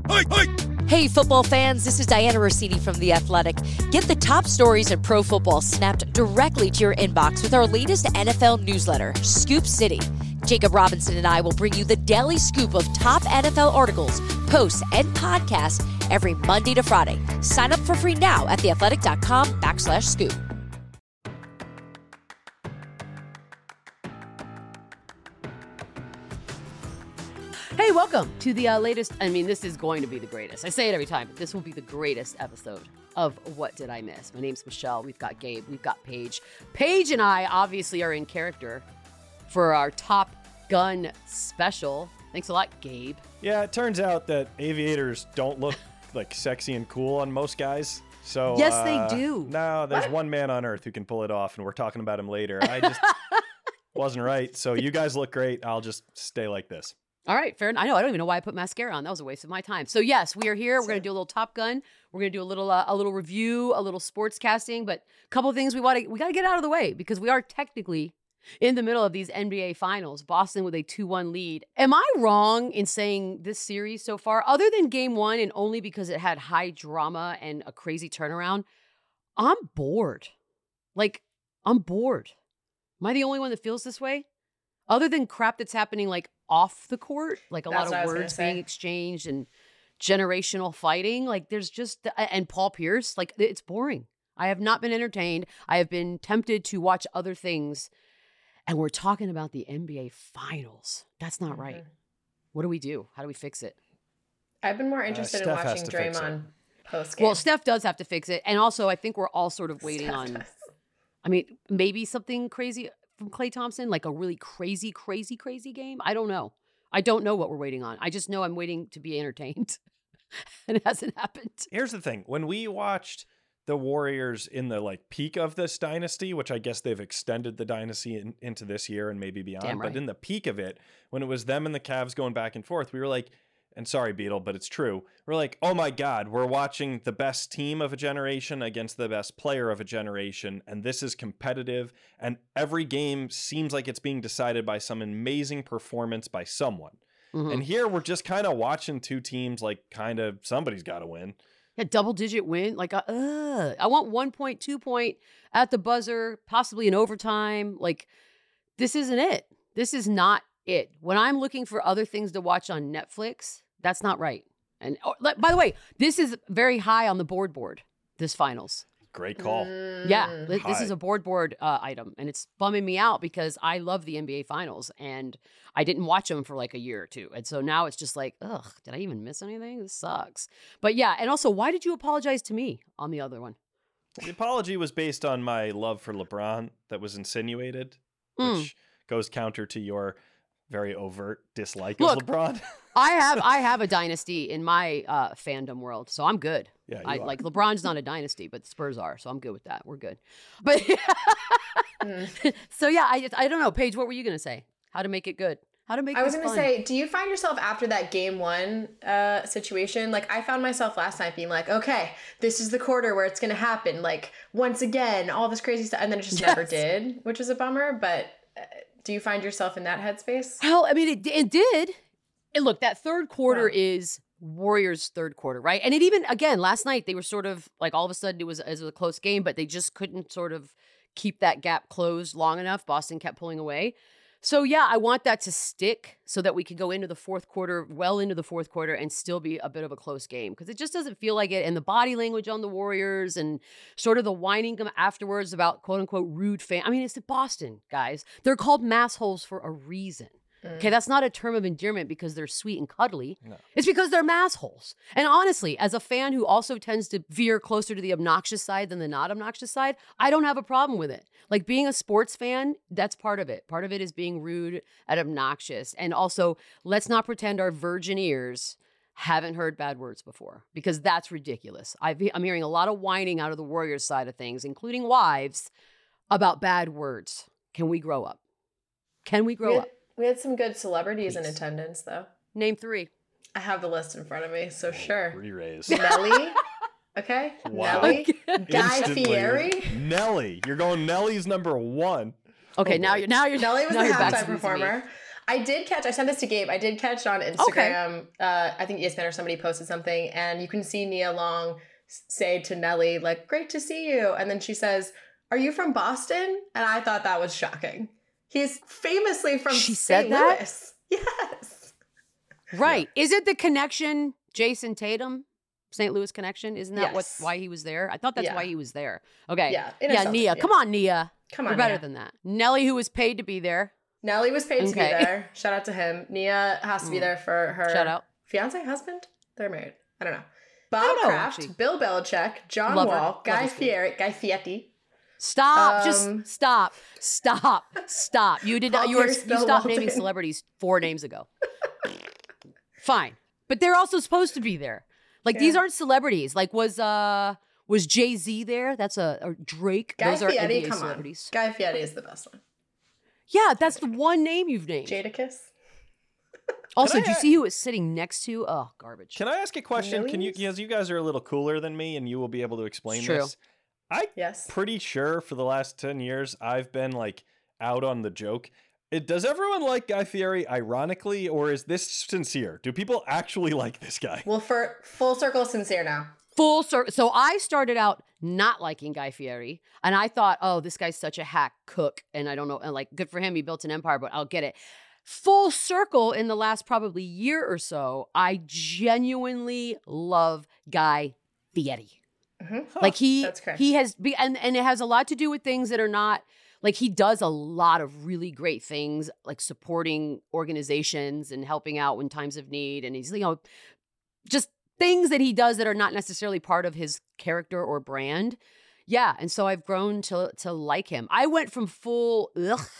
Hey, football fans, this is Diana Rossini from The Athletic. Get the top stories in pro football snapped directly to your inbox with our latest NFL newsletter, Scoop City. Jacob Robinson and I will bring you the daily scoop of top NFL articles, posts, and podcasts every Monday to Friday. Sign up for free now at theathletic.com/scoop. Hey, welcome to the latest. I mean, this is going to be the greatest. I say it every time, but this will be the greatest episode of What Did I Miss? My name's Michelle. We've got Gabe. We've got Paige. Paige and I obviously are in character for our Top Gun special. Thanks a lot, Gabe. Yeah, it turns out that aviators don't look like sexy and cool on most guys. So yes, they do. No, there's one man on Earth who can pull it off, and we're talking about him later. I just wasn't right. So you guys look great. I'll just stay like this. All right, fair enough. I don't even know why I put mascara on. That was a waste of my time. So yes, we are here. We're going to do a little Top Gun. We're going to do a little review, a little sports casting, but a couple of things we got to get out of the way because we are technically in the middle of these NBA finals. Boston with a 2-1 lead. Am I wrong in saying this series so far, other than game one and only because it had high drama and a crazy turnaround, I'm bored. I'm bored. Am I the only one that feels this way? Other than crap that's happening off the court, a lot of words being exchanged and generational fighting, there's just, and Paul Pierce, it's boring. I have not been entertained. I have been tempted to watch other things. And we're talking about the NBA finals. That's not right. What do we do? How do we fix it? I've been more interested in watching Draymond post-game. Well, Steph does have to fix it. And also, I think we're all sort of waiting on, maybe something crazy from Klay Thompson, a really crazy, crazy, crazy game. I don't know. I don't know what we're waiting on. I just know I'm waiting to be entertained. And it hasn't happened. Here's the thing. When we watched the Warriors in the peak of this dynasty, which I guess they've extended the dynasty into this year and maybe beyond. Damn right. But in the peak of it, when it was them and the Cavs going back and forth, we were like, and sorry, Beetle, but it's true. We're like, oh my God, we're watching the best team of a generation against the best player of a generation. And this is competitive. And every game seems like it's being decided by some performance by someone. Mm-hmm. And here we're just kind of watching two teams somebody's got to win. A double-digit win. I want 1 point, 2 point at the buzzer, possibly in overtime. This isn't it. This is not it. When I'm looking for other things to watch on Netflix, that's not right. And by the way, this is very high on the board, this finals. Great call. Yeah, this is a board item, and it's bumming me out because I love the NBA finals, and I didn't watch them for a year or two. And so now it's just ugh, did I even miss anything? This sucks. But yeah, and also, why did you apologize to me on the other one? The apology was based on my love for LeBron that was insinuated, which goes counter to your very overt dislike of LeBron. I have a dynasty in my fandom world, so I'm good. Yeah, LeBron's not a dynasty, but the Spurs are, so I'm good with that. We're good. But so yeah, I don't know, Paige. What were you gonna say? How to make it good? How to make? I was gonna say, do you find yourself after that game one situation? I found myself last night being okay, this is the quarter where it's gonna happen. Once again, all this crazy stuff, and then it just never did, which is a bummer. But do you find yourself in that headspace? Well, it did. And look, that third quarter is Warriors' third quarter, right? And it even, again, last night, they were sort of all of a sudden it was a close game, but they just couldn't sort of keep that gap closed long enough. Boston kept pulling away. So yeah, I want that to stick so that we can go into the fourth quarter, well into the fourth quarter, and still be a bit of a close game, because it just doesn't feel like it. And the body language on the Warriors and sort of the whining afterwards about quote unquote rude fan. It's Boston, guys. They're called massholes for a reason. Okay, that's not a term of endearment because they're sweet and cuddly. No. It's because they're massholes. And honestly, as a fan who also tends to veer closer to the obnoxious side than the not obnoxious side, I don't have a problem with it. Being a sports fan, that's part of it. Part of it is being rude and obnoxious. And also, let's not pretend our virgin ears haven't heard bad words before, because that's ridiculous. I'm hearing a lot of whining out of the Warriors side of things, including wives, about bad words. Can we grow up? Can we grow up? We had some good celebrities in attendance, though. Name 3. I have the list in front of me, so sure. Re-raise. Nelly. Okay. Wow. Nelly. Guy Fieri. Nelly. You're going Nelly's number 1. Okay, now you're Nelly was now the you're back halftime to performer. I sent this to Gabe. I did catch on Instagram. I think ESPN or somebody posted something, and you can see Nia Long say to Nelly, like, great to see you. And then she says, are you from Boston? And I thought that was shocking. He's famously from St. Louis. Yes. Right. Yeah. Is it the connection, Jason Tatum? St. Louis connection? Isn't that why he was there? I thought that's why he was there. Okay. Yeah, Nia. Come on, Nia. Come on, You're better than that. Nelly, who was paid to be there. Nelly was paid to be there. Shout out to him. Nia has to be there for her fiance, husband? They're married. I don't know. Bob Kraft, actually. Bill Belichick, John Wall, Guy Fieri. Stop. Just stop. Stop. You did not. You stopped naming celebrities 4 names ago. Fine. But they're also supposed to be there. Like, these aren't celebrities. Like, was Jay-Z there? That's or Drake. Guy Those Fieri, are NBA come celebrities. On. Guy Fieri is the best one. Yeah, that's the one name you've named. Jadakiss. Also, do you see who it's sitting next to? Oh, garbage. Can I ask a question? Millions? Can you, because you guys are a little cooler than me and you will be able to explain this. I'm pretty sure for the last 10 years, I've been like out on the joke. Does everyone like Guy Fieri ironically, or is this sincere? Do people actually like this guy? Well, for full circle, sincere now. Full circle. So I started out not liking Guy Fieri, and I thought, oh, this guy's such a hack cook, and I don't know, and like, good for him, he built an empire, but I'll get it. Full circle, in the last probably year or so, I genuinely love Guy Fieri. Mm-hmm. Like he has, and it has a lot to do with things that are not, like, he does a lot of really great things, like supporting organizations and helping out when times of need. And he's, just things that he does that are not necessarily part of his character or brand. Yeah. And so I've grown to like him. I went from full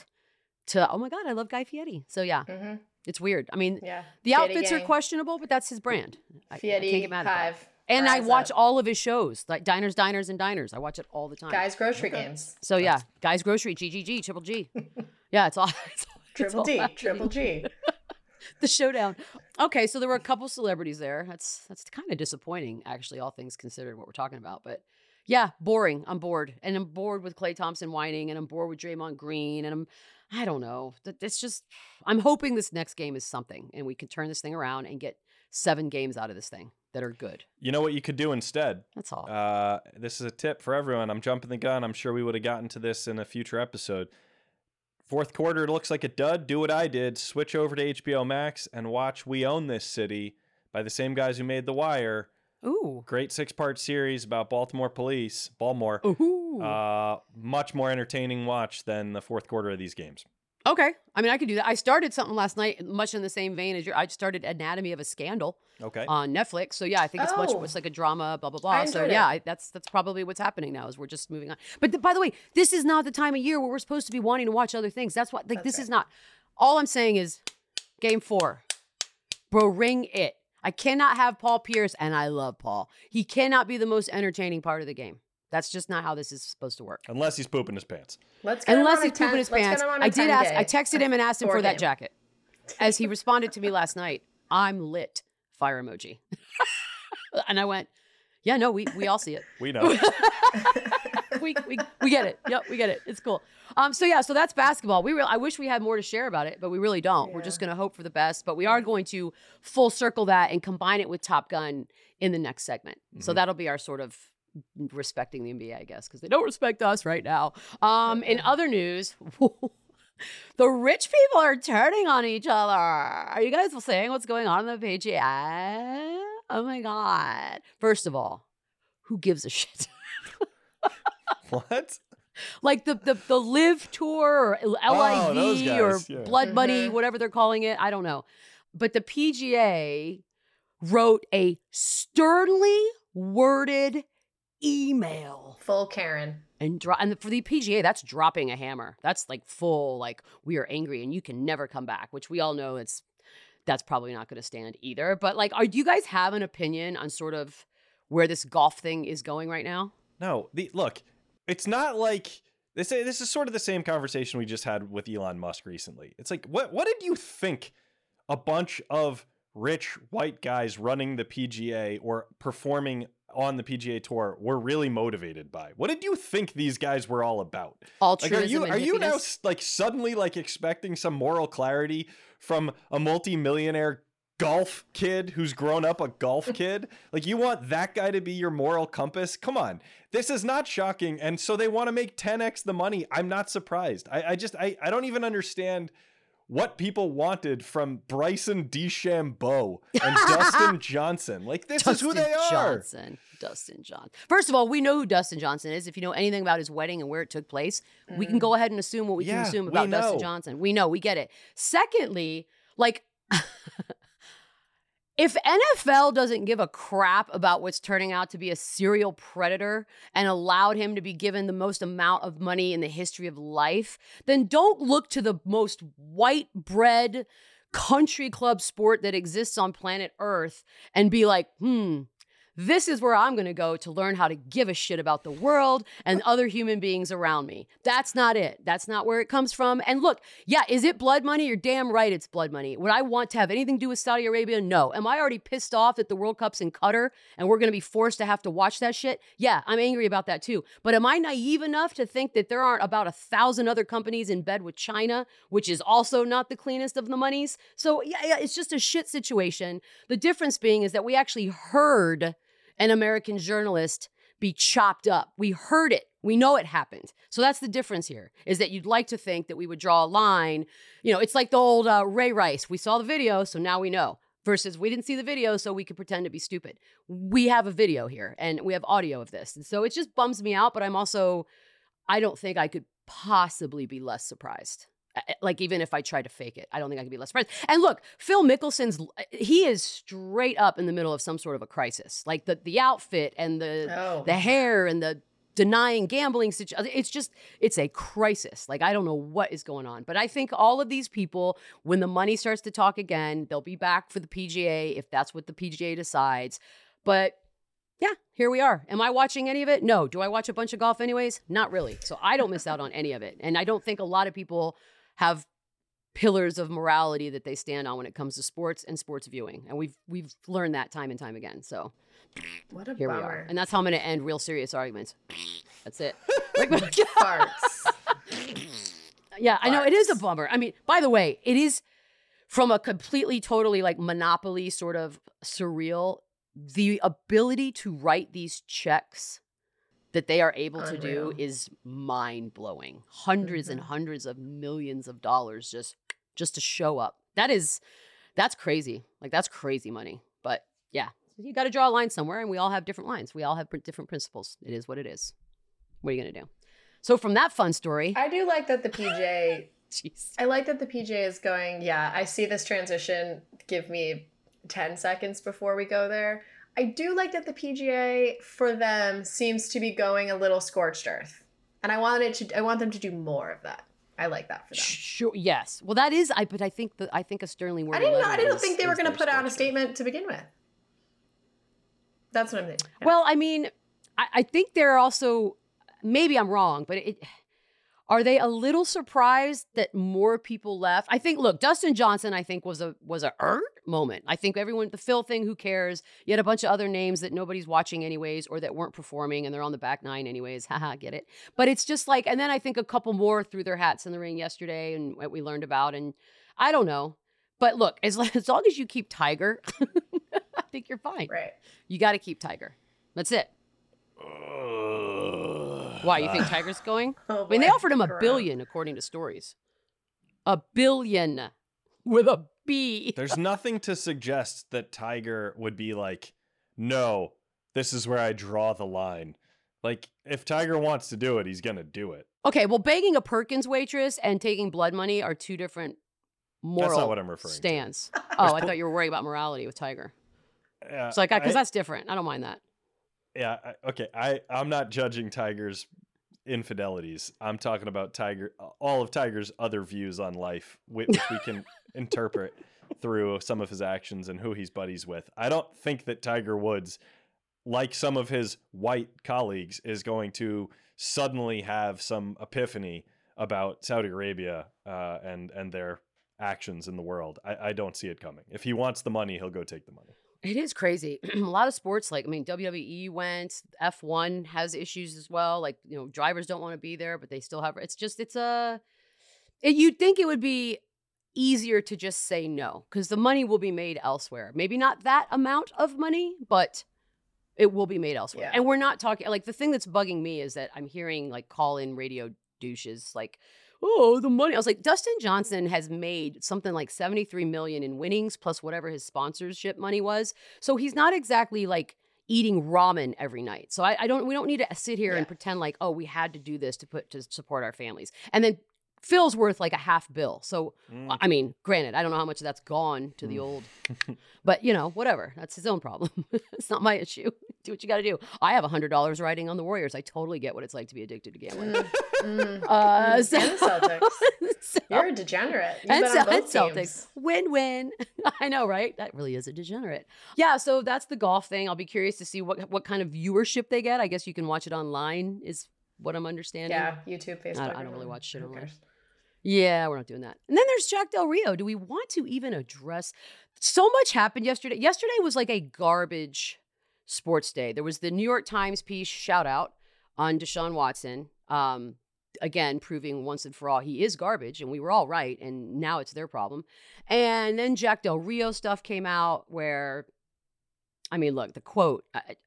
to, oh my God, I love Guy Fieri. So yeah, it's weird. I mean, the outfits are questionable, but that's his brand. Fieri, I can't get mad at that. And I watch all of his shows, like Diners, and Diners. I watch it all the time. Guys Grocery Games. So yeah, Guys Grocery, GGG, Triple G. Yeah, it's all. Triple G. The showdown. Okay, so there were a couple celebrities there. That's kind of disappointing, actually, all things considered, what we're talking about. But yeah, boring. I'm bored. And I'm bored with Klay Thompson whining, and I'm bored with Draymond Green, and I don't know. It's just, I'm hoping this next game is something, and we can turn this thing around and get 7 games out of this thing that are good. You know what you could do instead? That's all. This is a tip for everyone. I'm jumping the gun. I'm sure we would have gotten to this in a future episode. Fourth quarter, it looks like a dud. Do what I did. Switch over to HBO Max and watch We Own This City by the same guys who made The Wire. Ooh. Great 6-part series about Baltimore. Ooh. Much more entertaining watch than the fourth quarter of these games. Okay. I mean, I could do that. I started something last night, much in the same vein as I started Anatomy of a Scandal on Netflix. So yeah, I think it's like a drama, blah, blah, blah. So yeah, that's probably what's happening now is we're just moving on. But by the way, this is not the time of year where we're supposed to be wanting to watch other things. That's what, like, this is not. All I'm saying is game 4. Bro, ring it. I cannot have Paul Pierce, and I love Paul. He cannot be the most entertaining part of the game. That's just not how this is supposed to work. Unless he's pooping his pants. Unless he's pooping his pants. I did ask. I texted him and asked him for that jacket. As he responded to me last night, I'm lit. Fire emoji. And I went, yeah, no, we all see it. We know. we get it. Yep, we get it. It's cool. So that's basketball. I wish we had more to share about it, but we really don't. Yeah. We're just going to hope for the best. But we are going to full circle that and combine it with Top Gun in the next segment. Mm-hmm. So that'll be our sort of respecting the NBA, I guess, because they don't respect us right now. In other news, the rich people are turning on each other. Are you guys saying what's going on in the PGA? Oh my God. First of all, who gives a shit? What? Like the Live Tour or LIV or Blood Money, whatever they're calling it. I don't know. But the PGA wrote a sternly worded email. Full Karen. And for the PGA, that's dropping a hammer. That's like full, like, we are angry and you can never come back, which we all know that's probably not going to stand either. But like, do you guys have an opinion on sort of where this golf thing is going right now? No, look, it's not like this is sort of the same conversation we just had with Elon Musk recently. It's like, what did you think a bunch of rich white guys running the PGA or performing on the PGA Tour were really motivated by? What did you think these guys were all about? Altruism. Like, are you now like suddenly like expecting some moral clarity from a multi-millionaire golf kid who's grown up a golf kid? Like, you want that guy to be your moral compass? Come on. This is not shocking. And so they want to make 10x the money. I'm not surprised. I don't even understand what people wanted from Bryson DeChambeau and Dustin Johnson. Like, this is who they are. Dustin Johnson. First of all, we know who Dustin Johnson is. If you know anything about his wedding and where it took place, we can go ahead and assume what we can assume about Dustin Johnson. We know, we get it. Secondly, like, if NFL doesn't give a crap about what's turning out to be a serial predator and allowed him to be given the most amount of money in the history of life, then don't look to the most white bread country club sport that exists on planet Earth and be like, this is where I'm going to go to learn how to give a shit about the world and other human beings around me. That's not it. That's not where it comes from. And look, yeah, is it blood money? You're damn right it's blood money. Would I want to have anything to do with Saudi Arabia? No. Am I already pissed off that the World Cup's in Qatar and we're going to be forced to have to watch that shit? Yeah, I'm angry about that too. But am I naive enough to think that there aren't about 1,000 other companies in bed with China, which is also not the cleanest of the monies? So yeah, it's just a shit situation. The difference being is that we actually heard an American journalist be chopped up. We heard it. We know it happened. So that's the difference here, is that you'd like to think that we would draw a line. You know, it's like the old Ray Rice. We saw the video, so now we know. Versus we didn't see the video, so we could pretend to be stupid. We have a video here, and we have audio of this. And so it just bums me out, but I don't think I could possibly be less surprised. Like, even if I tried to fake it, I don't think I could be less surprised. And look, Phil he is straight up in the middle of some sort of a crisis. Like the outfit and the hair and the denying gambling situation. It's a crisis. Like, I don't know what is going on. But I think all of these people, when the money starts to talk again, they'll be back for the PGA if that's what the PGA decides. But yeah, here we are. Am I watching any of it? No. Do I watch a bunch of golf anyways? Not really. So I don't miss out on any of it. And I don't think a lot of people have pillars of morality that they stand on when it comes to sports and sports viewing. And we've learned that time and time again. So what a here bummer. we are. And that's how I'm going to end real serious arguments. That's it. Farts. Yeah, I know it is a bummer. I mean, by the way, it is from a completely, totally like monopoly sort of surreal, the ability to write these checks that they are able to do is mind-blowing. Hundreds and hundreds of millions of dollars just to show up. That's crazy. Like, that's crazy money. But yeah, you got to draw a line somewhere, and we all have different lines. We all have different principles. It is what it is. What are you going to do? So from that fun story, I do like that the PGA jeez. I like that the PGA is going, yeah, I see this transition. Give me 10 seconds before we go there. I do like that the PGA, for them, seems to be going a little scorched earth. And I want them to do more of that. I like that for them. Sure, yes. Well, that is, but I think a sternly worded I didn't think they were going to put out a statement to begin with. That's what I'm thinking. Yeah. Well, I mean, I think they're also, maybe I'm wrong, but are they a little surprised that more people left? I think, look, Dustin Johnson, I think was a moment. I think everyone, the Phil thing, who cares? You had a bunch of other names that nobody's watching anyways, or that weren't performing and they're on the back nine anyways. Haha, get it. But it's just like, and then I think a couple more threw their hats in the ring yesterday and what we learned about. And I don't know. But look, as long as you keep Tiger, I think you're fine. Right. You got to keep Tiger. That's it. Why, you think Tiger's going? Oh, I mean, they offered him $1 billion, according to stories. $1 billion with a B. There's nothing to suggest that Tiger would be like, no, this is where I draw the line. Like, if Tiger wants to do it, he's going to do it. Okay, well, begging a Perkins waitress and taking blood money are two different moral That's not what I'm referring stands. Oh, I thought you were worried about morality with Tiger. It's like, because that's different. I don't mind that. Yeah, okay. I'm not judging Tiger's infidelities. I'm talking about all of Tiger's other views on life, which we can interpret through some of his actions and who he's buddies with. I don't think that Tiger Woods, like some of his white colleagues, is going to suddenly have some epiphany about Saudi Arabia and their actions in the world. I don't see it coming. If he wants the money, he'll go take the money. It is crazy. A lot of sports, like, I mean, WWE went, F1 has issues as well. Like, drivers don't want to be there, but they still have, you'd think it would be easier to just say no because the money will be made elsewhere. Maybe not that amount of money, but it will be made elsewhere. Yeah. And we're not talking, like, the thing that's bugging me is that I'm hearing like call-in radio douches like, oh, the money. I was like, Dustin Johnson has made something like 73 million in winnings plus whatever his sponsorship money was. So he's not exactly like eating ramen every night. So we don't need to sit here and pretend like, oh, we had to do this to support our families. And then Phil's worth like a half bill. So, I mean, granted, I don't know how much of that's gone to the old, but whatever. That's his own problem. It's not my issue. Do what you got to do. I have $100 riding on the Warriors. I totally get what it's like to be addicted to gambling. And the Celtics. So, you're a degenerate. You've been on both Celtics. Teams. Win-win. I know, right? That really is a degenerate. Yeah, so that's the golf thing. I'll be curious to see what kind of viewership they get. I guess you can watch it online is what I'm understanding. Yeah, YouTube, Facebook. I don't really watch shit online. Cares? Yeah, we're not doing that. And then there's Jack Del Rio. Do we want to even address? So much happened yesterday. Yesterday was like a garbage sports day. There was the New York Times piece, shout out, on Deshaun Watson. Again, proving once and for all he is garbage, and we were all right, and now it's their problem. And then Jack Del Rio stuff came out where, I mean, look, the quote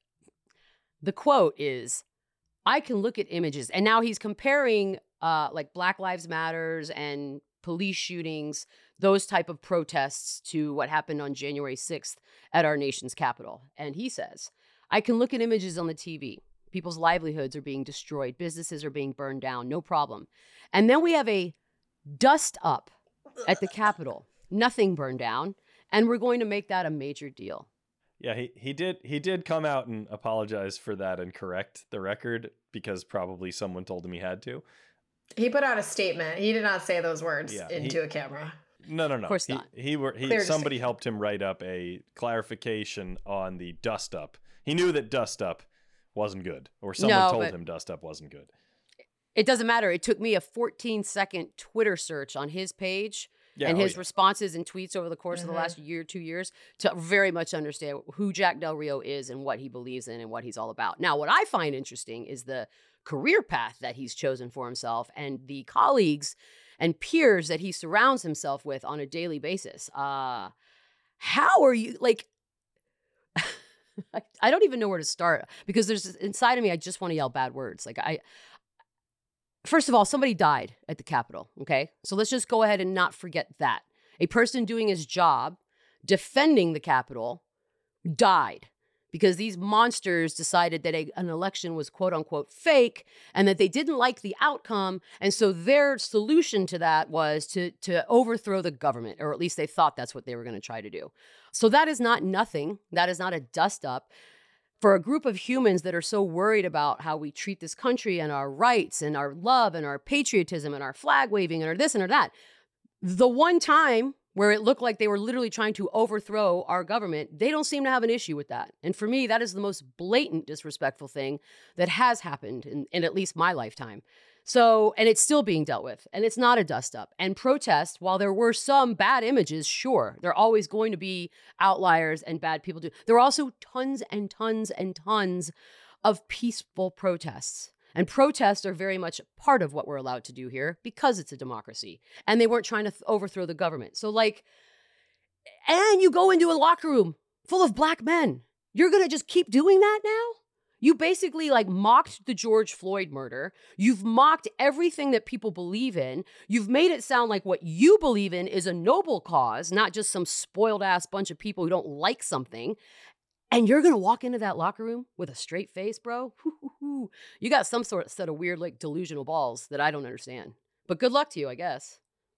is, I can look at images, and now he's comparing like Black Lives Matters and police shootings, those type of protests to what happened on January 6th at our nation's capital. And he says, I can look at images on the TV. People's livelihoods are being destroyed. Businesses are being burned down. No problem. And then we have a dust up at the Capitol. Nothing burned down. And we're going to make that a major deal. Yeah, he did come out and apologize for that and correct the record because probably someone told him he had to. He put out a statement. He did not say those words into a camera. No. Of course not. Somebody helped him write up a clarification on the dust up. He knew that dust up wasn't good, or someone told him dust up wasn't good. It doesn't matter. It took me a 14-second Twitter search on his page and his responses and tweets over the course of the last year, 2 years, to very much understand who Jack Del Rio is and what he believes in and what he's all about. Now, what I find interesting is the career path that he's chosen for himself and the colleagues and peers that he surrounds himself with on a daily basis. How are you, like, I don't even know where to start because there's inside of me, I just want to yell bad words. Like, first of all, somebody died at the Capitol, okay? So let's just go ahead and not forget that. A person doing his job, defending the Capitol, died because these monsters decided that an election was quote unquote fake and that they didn't like the outcome. And so their solution to that was to overthrow the government, or at least they thought that's what they were going to try to do. So that is not nothing. That is not a dust up. For a group of humans that are so worried about how we treat this country and our rights and our love and our patriotism and our flag waving and our this and our that, the one time where it looked like they were literally trying to overthrow our government, they don't seem to have an issue with that. And for me, that is the most blatant disrespectful thing that has happened in at least my lifetime. So, and it's still being dealt with, and it's not a dust up. And protest, while there were some bad images, sure, there are always going to be outliers and bad people do. There are also tons and tons and tons of peaceful protests. And protests are very much part of what we're allowed to do here because it's a democracy. And they weren't trying to overthrow the government. So like, and you go into a locker room full of black men. You're going to just keep doing that now? You basically like mocked the George Floyd murder. You've mocked everything that people believe in. You've made it sound like what you believe in is a noble cause, not just some spoiled ass bunch of people who don't like something. And you're going to walk into that locker room with a straight face, bro? You got some sort of set of weird, like, delusional balls that I don't understand. But good luck to you, I guess.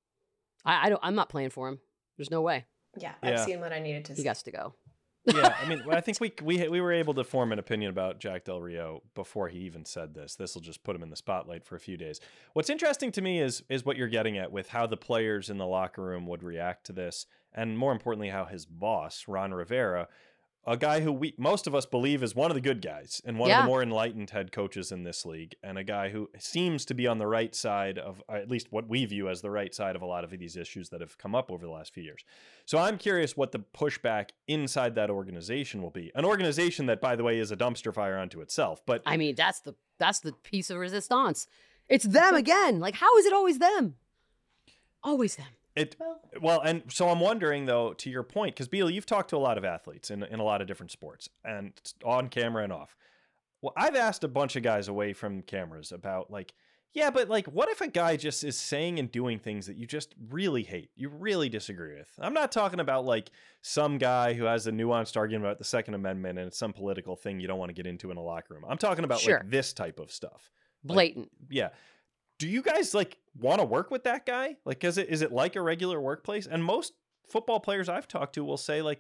I'm not playing for him. There's no way. Yeah, I've seen what I needed to see. He got to go. Yeah, I mean, I think we were able to form an opinion about Jack Del Rio before he even said this. This will just put him in the spotlight for a few days. What's interesting to me is what you're getting at with how the players in the locker room would react to this, and more importantly, how his boss, Ron Rivera, a guy who most of us believe is one of the good guys and one of the more enlightened head coaches in this league, and a guy who seems to be on the right side of, at least what we view as the right side of a lot of these issues that have come up over the last few years. So I'm curious what the pushback inside that organization will be. An organization that, by the way, is a dumpster fire unto itself. But I mean, that's the piece of resistance. It's them again. Like, how is it always them? Always them. And so I'm wondering, though, to your point, because Beal, you've talked to a lot of athletes in a lot of different sports, and on camera and off. Well, I've asked a bunch of guys away from cameras about, like, yeah, but like, what if a guy just is saying and doing things that you just really hate, you really disagree with? I'm not talking about like some guy who has a nuanced argument about the Second Amendment and it's some political thing you don't want to get into in a locker room. I'm talking about like this type of stuff. Blatant. Like, yeah. Do you guys like want to work with that guy? Like, is it like a regular workplace? And most football players I've talked to will say, like,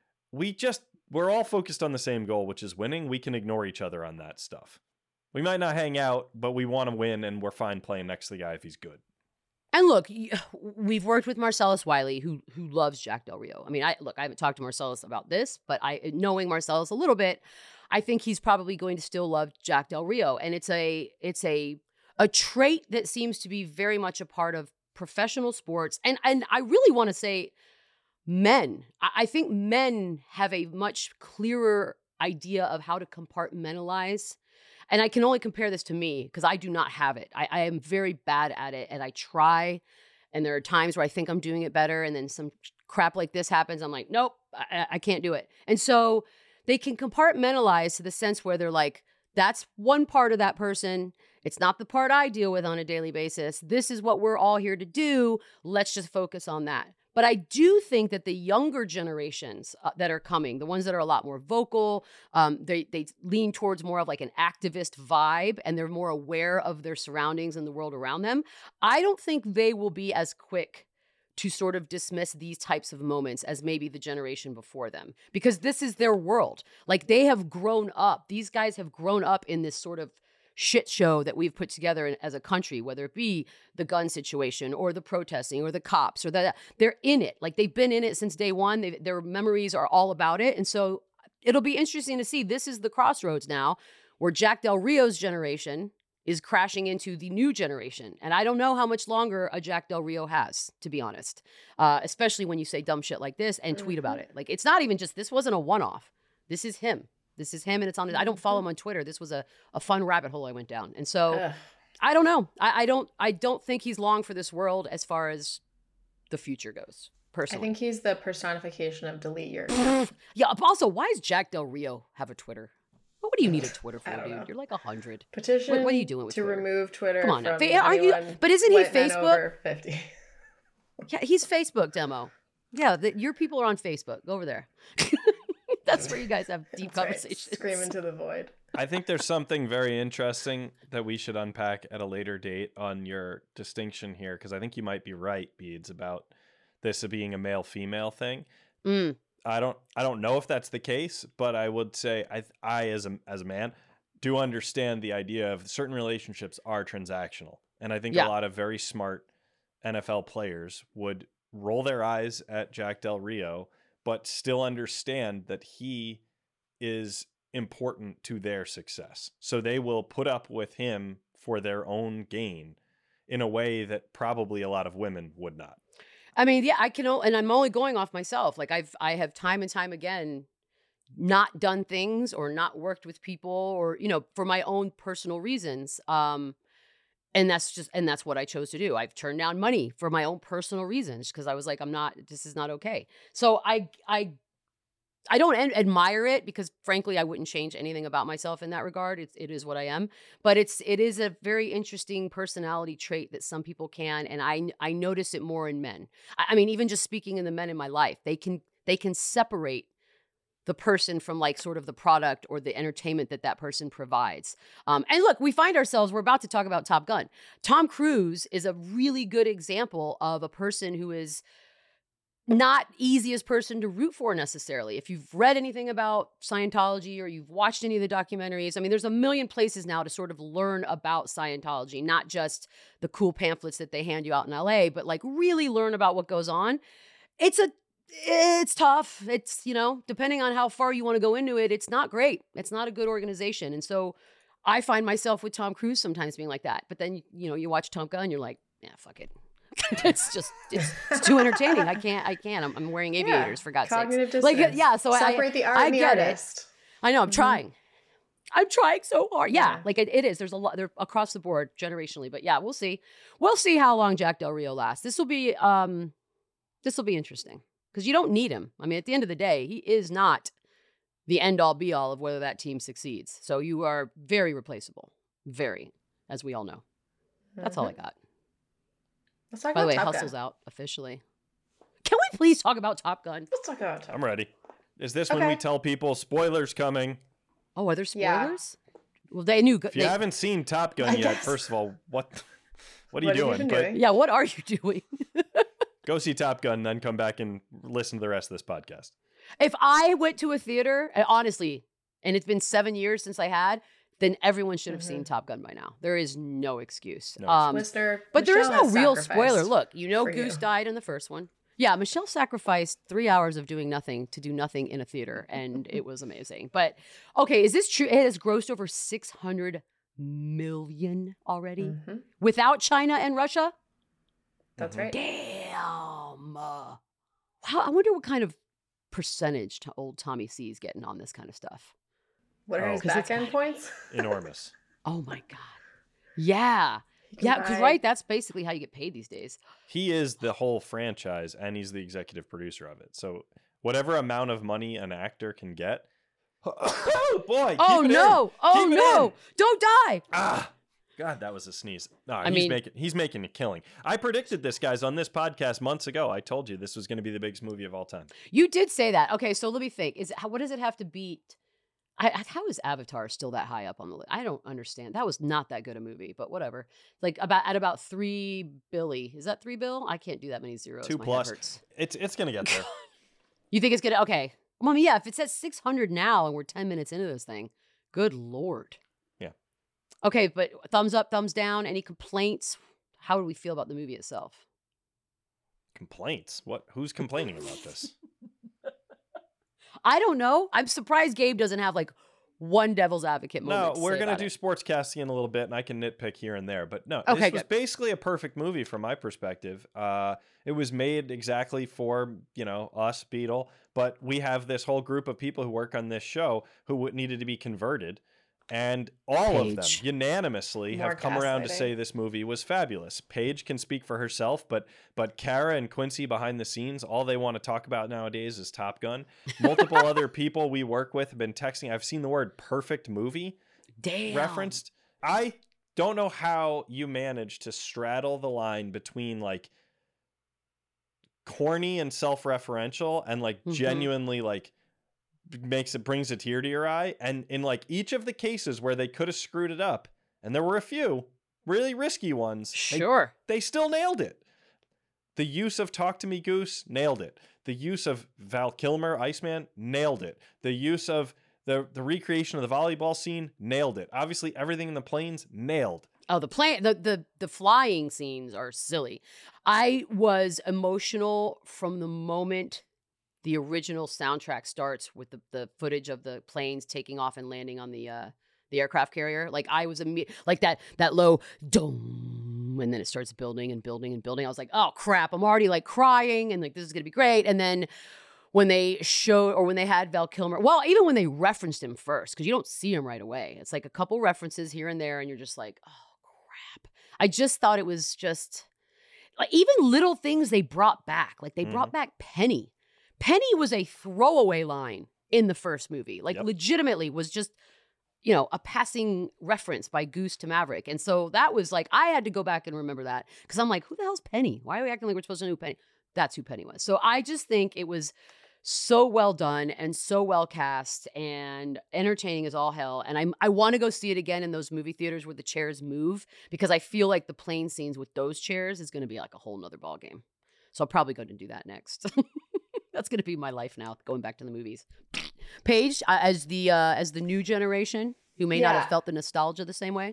we're all focused on the same goal, which is winning. We can ignore each other on that stuff. We might not hang out, but we want to win, and we're fine playing next to the guy if he's good. And look, we've worked with Marcellus Wiley, who loves Jack Del Rio. I mean, I haven't talked to Marcellus about this, but knowing Marcellus a little bit, I think he's probably going to still love Jack Del Rio. And it's a trait that seems to be very much a part of professional sports. And I really want to say men. I think men have a much clearer idea of how to compartmentalize. And I can only compare this to me because I do not have it. I am very bad at it, and I try. And there are times where I think I'm doing it better, and then some crap like this happens. I'm like, nope, I can't do it. And so they can compartmentalize to the sense where they're like, that's one part of that person. It's not the part I deal with on a daily basis. This is what we're all here to do. Let's just focus on that. But I do think that the younger generations that are coming, the ones that are a lot more vocal, they lean towards more of like an activist vibe, and they're more aware of their surroundings and the world around them. I don't think they will be as quick to sort of dismiss these types of moments as maybe the generation before them, because this is their world. Like, they have grown up. These guys have grown up in this sort of shit show that we've put together as a country, whether it be the gun situation or the protesting or the cops, or that they're in it. Like, they've been in it since day one. Their memories are all about it. And so it'll be interesting to see. This is the crossroads now where Jack Del Rio's generation is crashing into the new generation. And I don't know how much longer a Jack Del Rio has, to be honest, especially when you say dumb shit like this and tweet about it. Like, it's not even just, this wasn't a one-off. This is him. This is him, and it's on. I don't follow him on Twitter. This was a fun rabbit hole I went down, and so I don't know. I don't think he's long for this world as far as the future goes. Personally, I think he's the personification of delete your. Yeah. Also, why does Jack Del Rio have a Twitter? What do you need a Twitter for, dude? Know. You're like 100. Petition. What are you doing with to Twitter? Remove Twitter? Come on, from are you? But isn't he Facebook? Over 50. Yeah, he's Facebook demo. Yeah, your people are on Facebook. Go over there. That's where you guys have deep conversations. Right. Scream into the void. I think there's something very interesting that we should unpack at a later date on your distinction here, because I think you might be right, Beads, about this being a male-female thing. I don't know if that's the case, but I would say I as a man do understand the idea of certain relationships are transactional, and I think a lot of very smart NFL players would roll their eyes at Jack Del Rio, but still understand that he is important to their success. So they will put up with him for their own gain in a way that probably a lot of women would not. I mean, yeah, and I'm only going off myself. Like, I have time and time again not done things or not worked with people or, for my own personal reasons. And that's what I chose to do. I've turned down money for my own personal reasons because I was like, this is not okay. So I don't admire it because frankly, I wouldn't change anything about myself in that regard. It is what I am, but it is a very interesting personality trait that some people can. And I notice it more in men. I mean, even just speaking in the men in my life, they can separate the person from like sort of the product or the entertainment that person provides. And look, we're about to talk about Top Gun. Tom Cruise is a really good example of a person who is not easiest person to root for necessarily. If you've read anything about Scientology or you've watched any of the documentaries, I mean, there's a million places now to sort of learn about Scientology, not just the cool pamphlets that they hand you out in LA, but like really learn about what goes on. It's a It's tough. It's, depending on how far you want to go into it, it's not great. It's not a good organization. And so I find myself with Tom Cruise sometimes being like that. But then, you watch Top Gun, you're like, yeah, fuck it. It's too entertaining. I can't. I'm wearing aviators, for God's sake. Cognitive dissonance. So separate the art and the artist. I know. I'm trying. I'm trying so hard. Yeah, it is. There's a lot. They're across the board generationally, but yeah, we'll see. We'll see how long Jack Del Rio lasts. This will be interesting because you don't need him. I mean, at the end of the day, he is not the end all be all of whether that team succeeds. So you are very replaceable. Very, as we all know. That's all I got. Let's talk By the about way, Top Hustle's Gun. out officially. Can we please talk about Top Gun? Let's talk about Top Gun. I'm ready. Is this when we tell people spoilers coming? Oh, are there spoilers? Yeah. Well, they knew. If you haven't seen Top Gun yet, first of all, what are you doing? Yeah, what are you doing? Go see Top Gun, then come back and listen to the rest of this podcast. If I went to a theater, honestly, and it's been 7 years since I had, then everyone should have seen Top Gun by now. There is no excuse. Listener, but there is Michelle no real has spoiler. Look, for Goose you. died in the first one. Yeah, Michelle sacrificed 3 hours of doing nothing to do nothing in a theater, and it was amazing. But, okay, is this true? It has grossed over $600 million already without China and Russia? That's right. Damn. I wonder what kind of percentage old Tommy C is getting on this kind of stuff. What are his back end points? Enormous. Oh, my God. Yeah. Yeah, because, right, that's basically how you get paid these days. He is the whole franchise, and he's the executive producer of it. So whatever amount of money an actor can get. Oh, boy. Oh, no. Oh, no. Don't die. Ah. God, that was a sneeze. No, mean, he's making a killing. I predicted this, guys, on this podcast months ago. I told you this was going to be the biggest movie of all time. You did say that. Okay, so let me think. What does it have to beat? How is Avatar still that high up on the list? I don't understand. That was not that good a movie, but whatever. Like about $3 billion. Is that $3 billion? I can't do that many zeros. 2 My plus. head hurts. It's going to get there. You think it's gonna? Okay, Mommy. Yeah, if it's at 600 now and we're 10 minutes into this thing, good Lord. Yeah. Okay, but thumbs up, thumbs down. Any complaints? How do we feel about the movie itself? Complaints? What? Who's complaining about this? I don't know. I'm surprised Gabe doesn't have like one devil's advocate moment. No, we're going to do sports casting in a little bit, and I can nitpick here and there. But no, okay, this was basically a perfect movie from my perspective. It was made exactly for, us, Beetle. But we have this whole group of people who work on this show who needed to be converted. And all of them unanimously have come around to say this movie was fabulous. Paige can speak for herself, but Kara and Quincy behind the scenes, all they want to talk about nowadays is Top Gun. Multiple other people we work with have been texting. I've seen the word perfect movie referenced. I don't know how you manage to straddle the line between like corny and self-referential and like genuinely like brings a tear to your eye. And in like each of the cases where they could have screwed it up, and there were a few really risky ones, they still nailed it. The use of Talk to Me Goose, nailed it. The use of Val Kilmer, Iceman, nailed it. The use of the recreation of the volleyball scene, nailed it. Obviously everything in the planes, nailed. Oh, the flying scenes are silly. I was emotional from the moment the original soundtrack starts with the footage of the planes taking off and landing on the aircraft carrier. Like I was like that low dome, and then it starts building and building and building. I was like, oh crap, I'm already like crying and like this is gonna be great. And then when they when they had Val Kilmer, well, even when they referenced him first, because you don't see him right away. It's like a couple references here and there, and you're just like, oh crap. I just thought it was just like even little things they brought back. Like they brought back Penny. Penny was a throwaway line in the first movie. Like legitimately was just, a passing reference by Goose to Maverick. And so that was like, I had to go back and remember that because I'm like, who the hell's Penny? Why are we acting like we're supposed to know who Penny? That's who Penny was. So I just think it was so well done and so well cast and entertaining as all hell. And I want to go see it again in those movie theaters where the chairs move because I feel like the plane scenes with those chairs is going to be like a whole nother ballgame. So I'll probably go to do that next. That's going to be my life now, going back to the movies. Paige, as the new generation who may not have felt the nostalgia the same way. No,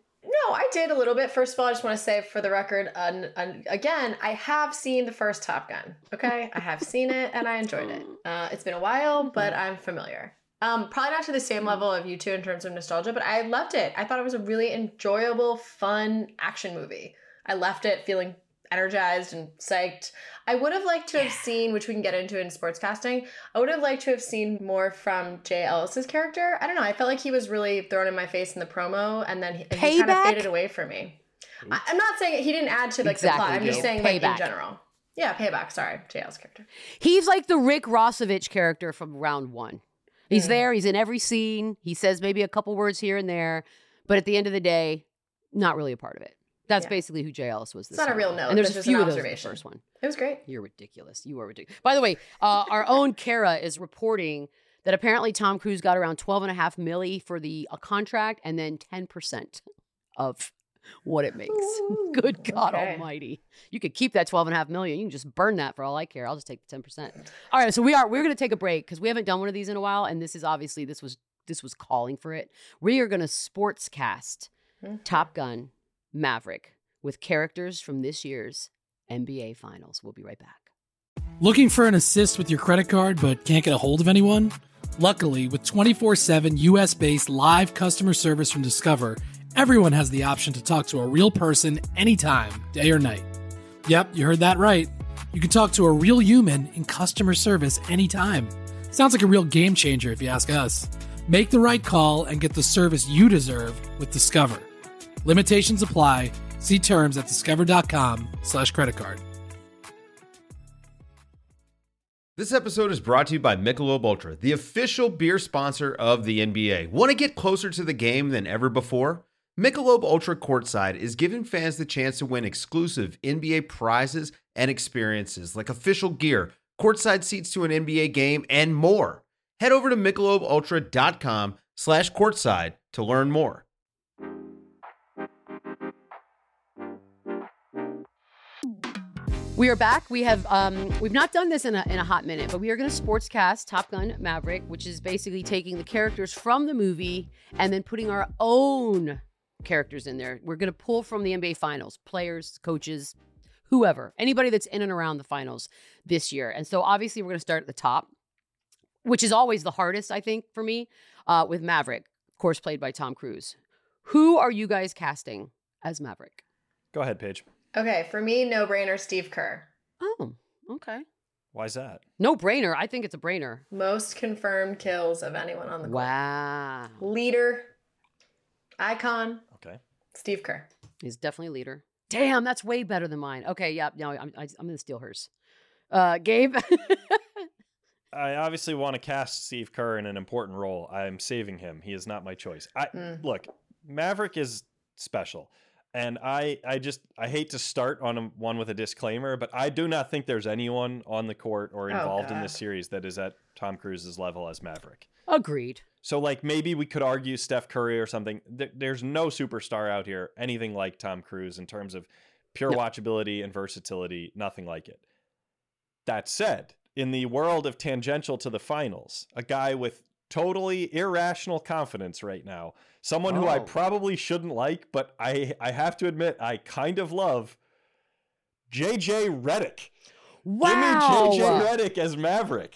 I did a little bit. First of all, I just want to say for the record, again, I have seen the first Top Gun. Okay, I have seen it and I enjoyed it. It's been a while, but I'm familiar. Probably not to the same level of you two in terms of nostalgia, but I loved it. I thought it was a really enjoyable, fun action movie. I left it feeling energized and psyched. I would have liked to have seen, which we can get into in sportscasting, I would have liked to have seen more from Jay Ellis's character. I don't know. I felt like he was really thrown in my face in the promo, and then he kind of faded away from me. I'm not saying he didn't add to like the plot. I'm just saying like in general. Yeah, payback. Sorry, Jay Ellis' character. He's like the Rick Rossovich character from round one. He's there. He's in every scene. He says maybe a couple words here and there, but at the end of the day, not really a part of it. That's basically who Jay Ellis was. This it's not a real note. And there's a few of those in the first one. It was great. You're ridiculous. You are ridiculous. By the way, our own Kara is reporting that apparently Tom Cruise got around $12.5 million for the contract and then 10% of what it makes. Ooh, good God almighty. You could keep that $12.5 million. You can just burn that for all I care. I'll just take the 10%. All right, so we're going to take a break because we haven't done one of these in a while, and this is obviously this was calling for it. We are going to sportscast Top Gun Maverick with characters from this year's NBA Finals. We'll be right back. Looking for an assist with your credit card but can't get a hold of anyone? Luckily, with 24/7 US-based live customer service from Discover, everyone has the option to talk to a real person anytime, day or night. Yep, you heard that right. You can talk to a real human in customer service anytime. Sounds like a real game changer if you ask us. Make the right call and get the service you deserve with Discover. Limitations apply. See terms at discover.com/creditcard. This episode is brought to you by Michelob Ultra, the official beer sponsor of the NBA. Want to get closer to the game than ever before? Michelob Ultra Courtside is giving fans the chance to win exclusive NBA prizes and experiences like official gear, courtside seats to an NBA game, and more. Head over to MichelobUltra.com/courtside to learn more. We are back. We have we've not done this in a hot minute, but we are going to sportscast Top Gun Maverick, which is basically taking the characters from the movie and then putting our own characters in there. We're going to pull from the NBA Finals, players, coaches, whoever, anybody that's in and around the finals this year. And so obviously we're going to start at the top, which is always the hardest, I think, for me, with Maverick, of course, played by Tom Cruise. Who are you guys casting as Maverick? Go ahead, Paige. Okay, for me, no brainer, Steve Kerr. Oh, okay. Why is that? No brainer. I think it's a brainer. Most confirmed kills of anyone on the court. Wow. Leader, icon. Okay. Steve Kerr. He's definitely a leader. Damn, that's way better than mine. Okay, yeah, no, I'm going to steal hers. Gabe? I obviously want to cast Steve Kerr in an important role. I'm saving him. He is not my choice. Look, Maverick is special. And I hate to start on one with a disclaimer, but I do not think there's anyone on the court or involved in this series that is at Tom Cruise's level as Maverick. Agreed. So like maybe we could argue Steph Curry or something. There's no superstar out here anything like Tom Cruise in terms of pure watchability and versatility. Nothing like it. That said, in the world of tangential to the finals, a guy with totally irrational confidence right now, someone who I probably shouldn't like, but I have to admit I kind of love, JJ Redick. Wow. Give me JJ Redick as Maverick.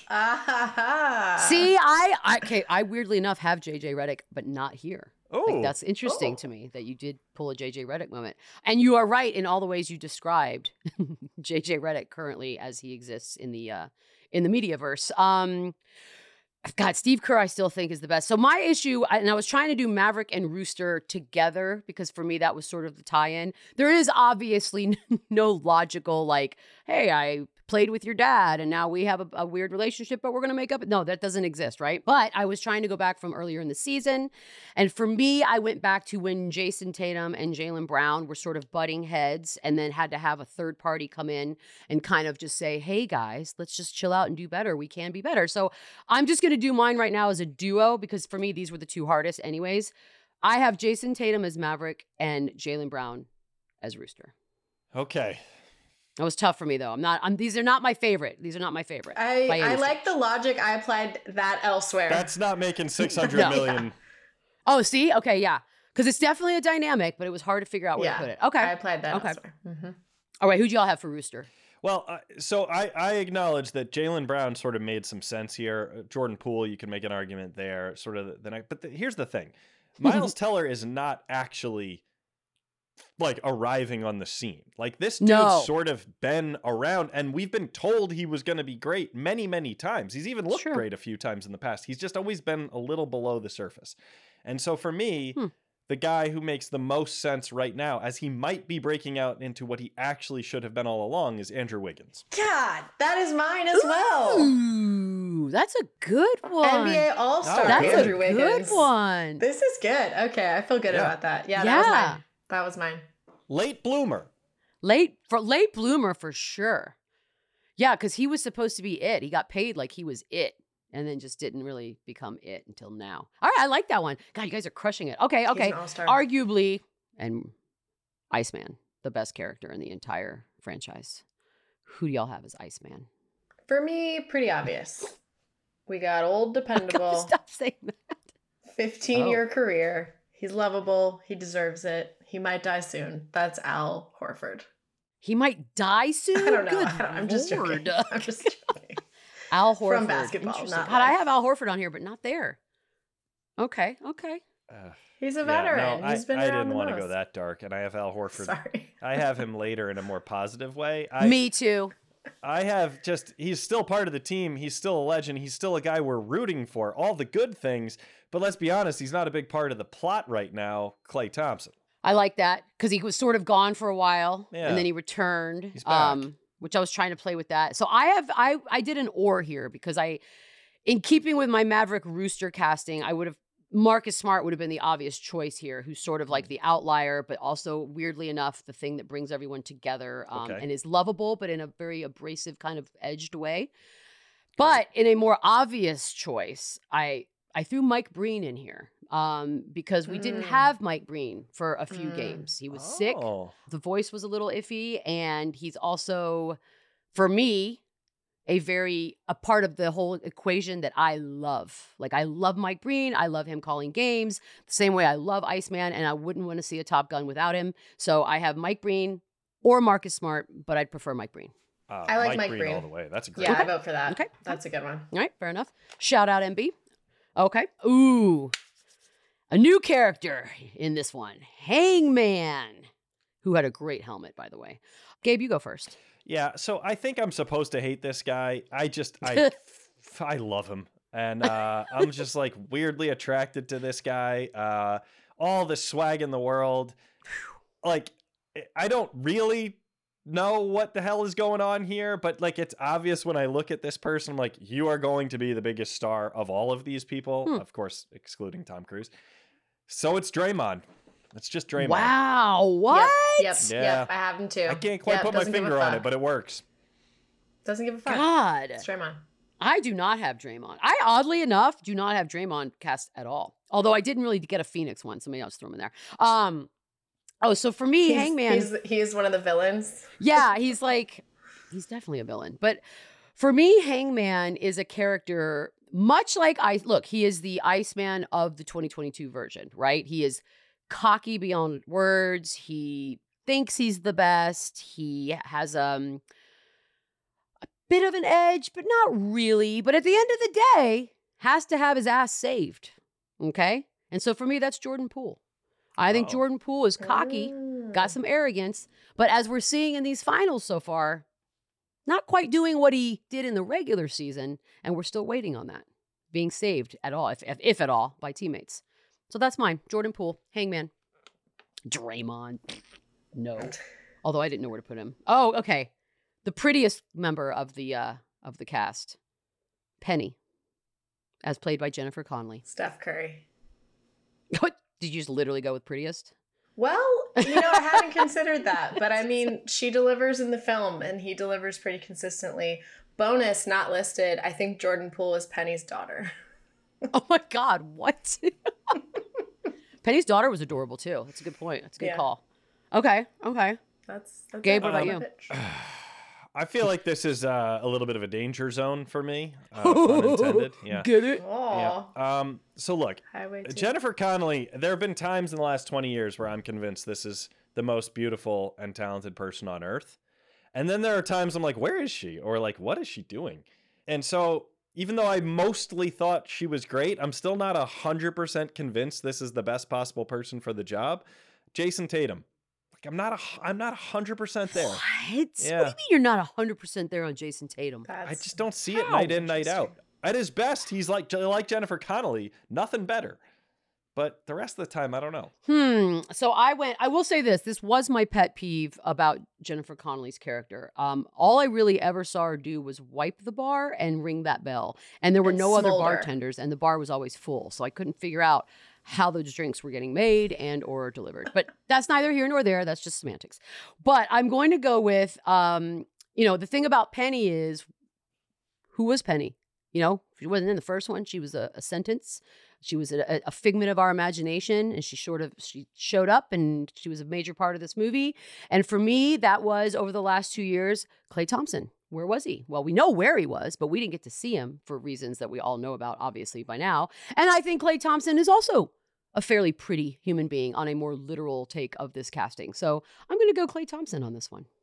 See, I weirdly enough have JJ Redick, but not here. Like, that's interesting to me that you did pull a JJ Redick moment. And you are right in all the ways you described JJ Redick currently as he exists in the Mediaverse. God, Steve Kerr, I still think is the best. So my issue, and I was trying to do Maverick and Rooster together because for me, that was sort of the tie-in. There is obviously no logical, like, hey, I played with your dad and now we have a weird relationship, but we're going to make up. No, that doesn't exist, right? But I was trying to go back from earlier in the season. And for me, I went back to when Jason Tatum and Jaylen Brown were sort of butting heads and then had to have a third party come in and kind of just say, hey guys, let's just chill out and do better. We can be better. So I'm just going to do mine right now as a duo because for me, these were the two hardest anyways. I have Jason Tatum as Maverick and Jaylen Brown as Rooster. Okay. That was tough for me, though. These are not my favorite. These are not my favorite. I like the logic. I applied that elsewhere. That's not making 600 million. Oh, see? Okay, yeah. Because it's definitely a dynamic, but it was hard to figure out where to put it. Okay. I applied that Okay. elsewhere. Mm-hmm. All right, who'd y'all have for Rooster? Well, so I acknowledge that Jaylen Brown sort of made some sense here. Jordan Poole, you can make an argument there, sort of here's the thing. Miles Teller is not actually like arriving on the scene. Like this dude's sort of been around, and we've been told he was going to be great many, many times. He's even looked great a few times in the past. He's just always been a little below the surface. And so for me, the guy who makes the most sense right now, as he might be breaking out into what he actually should have been all along, is Andrew Wiggins. God, that is mine as well. Ooh, that's a good one. NBA All-Star That's Andrew a Wiggins. good one. This is good. Okay, I feel good about that. Yeah, that was mine. Late bloomer. Late bloomer for sure. Yeah, because he was supposed to be it. He got paid like he was it, and then just didn't really become it until now. All right, I like that one. God, you guys are crushing it. Okay. He's an all-star. Arguably, and Iceman, the best character in the entire franchise. Who do y'all have as Iceman? For me, pretty obvious. We got old, dependable. Stop saying that. 15-year career. He's lovable. He deserves it. He might die soon. That's Al Horford. He might die soon? I don't know. Good I'm just joking. I'm just joking. Al Horford. From basketball, not God, I life. have Al Horford on here, but not there. Okay. He's a veteran. No, He's been I around didn't the want to most. go that dark, and I have Al Horford. Sorry. I have him later in a more positive way. Me too. He's still part of the team. He's still a legend. He's still a guy we're rooting for. All the good things. But let's be honest, he's not a big part of the plot right now, Klay Thompson. I like that because he was sort of gone for a while Yeah. and then he returned. He's back. Which I was trying to play with that. So I did an or here because in keeping with my Maverick Rooster casting, Marcus Smart would have been the obvious choice here, who's sort of like the outlier, but also weirdly enough, the thing that brings everyone together and is lovable, but in a very abrasive kind of edged way. But in a more obvious choice, I threw Mike Breen in here because we didn't have Mike Breen for a few games. He was sick. The voice was a little iffy. And he's also, for me, a part of the whole equation that I love. Like, I love Mike Breen. I love him calling games the same way I love Iceman, and I wouldn't want to see a Top Gun without him. So I have Mike Breen or Marcus Smart, but I'd prefer Mike Breen. I like Mike Breen all the way. That's a great Yeah, one. I vote for that. Okay. That's a good one. All right, fair enough. Shout out MB. Okay. Ooh. A new character in this one. Hangman, who had a great helmet, by the way. Gabe, you go first. Yeah, so I think I'm supposed to hate this guy. I love him. And I'm just like weirdly attracted to this guy. All the swag in the world. Like, I don't really know what the hell is going on here, but like it's obvious when I look at this person, I'm like, you are going to be the biggest star of all of these people, of course, excluding Tom Cruise. So it's Draymond. It's just Draymond. Wow, what? Yep. I have him too. I can't quite put my finger on it, but it works. Doesn't give a fuck. God. It's Draymond. I do not have Draymond. I, oddly enough, do not have Draymond cast at all. Although I didn't really get a Phoenix one. Somebody else threw him in there. So for me, Hangman. He's one of the villains. Yeah, he's definitely a villain. But for me, Hangman is a character much like he is the Iceman of the 2022 version, right? He is cocky beyond words. He thinks he's the best. He has a bit of an edge, but not really. But at the end of the day, has to have his ass saved. Okay? And so for me, that's Jordan Poole. I think Jordan Poole is cocky, got some arrogance, but as we're seeing in these finals so far, not quite doing what he did in the regular season, and we're still waiting on that being saved at all, if at all, by teammates. So that's mine. Jordan Poole, Hangman, Draymond. No, although I didn't know where to put him. Oh, okay. The prettiest member of the cast, Penny, as played by Jennifer Connelly. Steph Curry. What? Did you just literally go with prettiest? Well, I hadn't considered that, but I mean, she delivers in the film and he delivers pretty consistently. Bonus, not listed, I think Jordan Poole is Penny's daughter. Oh my God, what? Penny's daughter was adorable too. That's a good point. That's a good call. Okay. That's Gabe, it. what about That's you? my pitch. I feel like this is a little bit of a danger zone for me. Pun intended. Yeah. Get it? Oh. Yeah. So look, Highway 2. Jennifer Connelly, there have been times in the last 20 years where I'm convinced this is the most beautiful and talented person on earth. And then there are times I'm like, where is she? Or like, what is she doing? And so even though I mostly thought she was great, I'm still not 100% convinced this is the best possible person for the job. Jason Tatum. Like I'm not 100% there. What? Yeah. What do you mean you're not 100% there on Jason Tatum? I That's just don't see it How? night in, night out. Interesting. At his best, he's like Jennifer Connelly, nothing better. But the rest of the time, I don't know. So I will say this. This was my pet peeve about Jennifer Connelly's character. All I really ever saw her do was wipe the bar and ring that bell. And there were And no other smolder. bartenders, and the bar was always full. So I couldn't figure out how those drinks were getting made and or delivered. But that's neither here nor there. That's just semantics. But I'm going to go with, the thing about Penny is, who was Penny? She wasn't in the first one. She was a sentence. She was a figment of our imagination, and she showed up, and she was a major part of this movie. And for me, that was, over the last 2 years, Klay Thompson. Where was he? Well, we know where he was, but we didn't get to see him for reasons that we all know about, obviously, by now. And I think Klay Thompson is also a fairly pretty human being on a more literal take of this casting. So I'm going to go Klay Thompson on this one.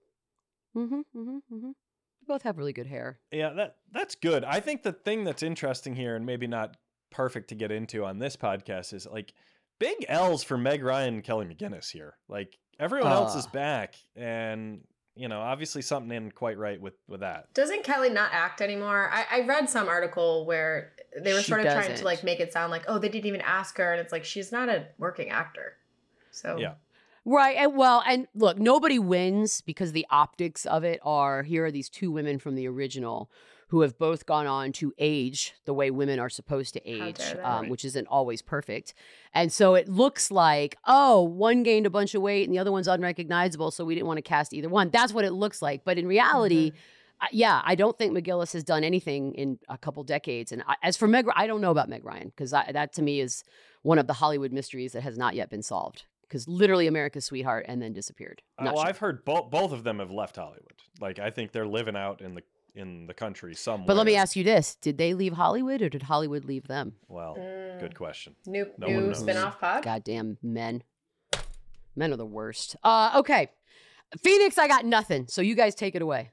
We both have really good hair. Yeah, that's good. I think the thing that's interesting here, and maybe not perfect to get into on this podcast, is like big L's for Meg Ryan and Kelly McGinnis here. Like everyone else is back, and obviously something ain't quite right with that. Doesn't Kelly not act anymore? I read some article where they were She sort of trying to doesn't. like make it sound like, oh, they didn't even ask her, and it's like she's not a working actor. So Yeah. Right. And look, nobody wins because the optics of it are, here are these two women from the original who have both gone on to age the way women are supposed to age, dare they. which isn't always perfect. And so it looks like, oh, one gained a bunch of weight and the other one's unrecognizable, so we didn't want to cast either one. That's what it looks like. But in reality, I don't think McGillis has done anything in a couple decades. And as for Meg, I don't know about Meg Ryan, because that to me is one of the Hollywood mysteries that has not yet been solved. Because literally America's Sweetheart and then disappeared. Not sure. I've heard both of them have left Hollywood. Like I think they're living out in the country somewhere. But let me ask you this. Did they leave Hollywood or did Hollywood leave them? Well, good question. new No one knows. spin-off pod. Goddamn men. Men are the worst. Okay. Phoenix, I got nothing. So you guys take it away.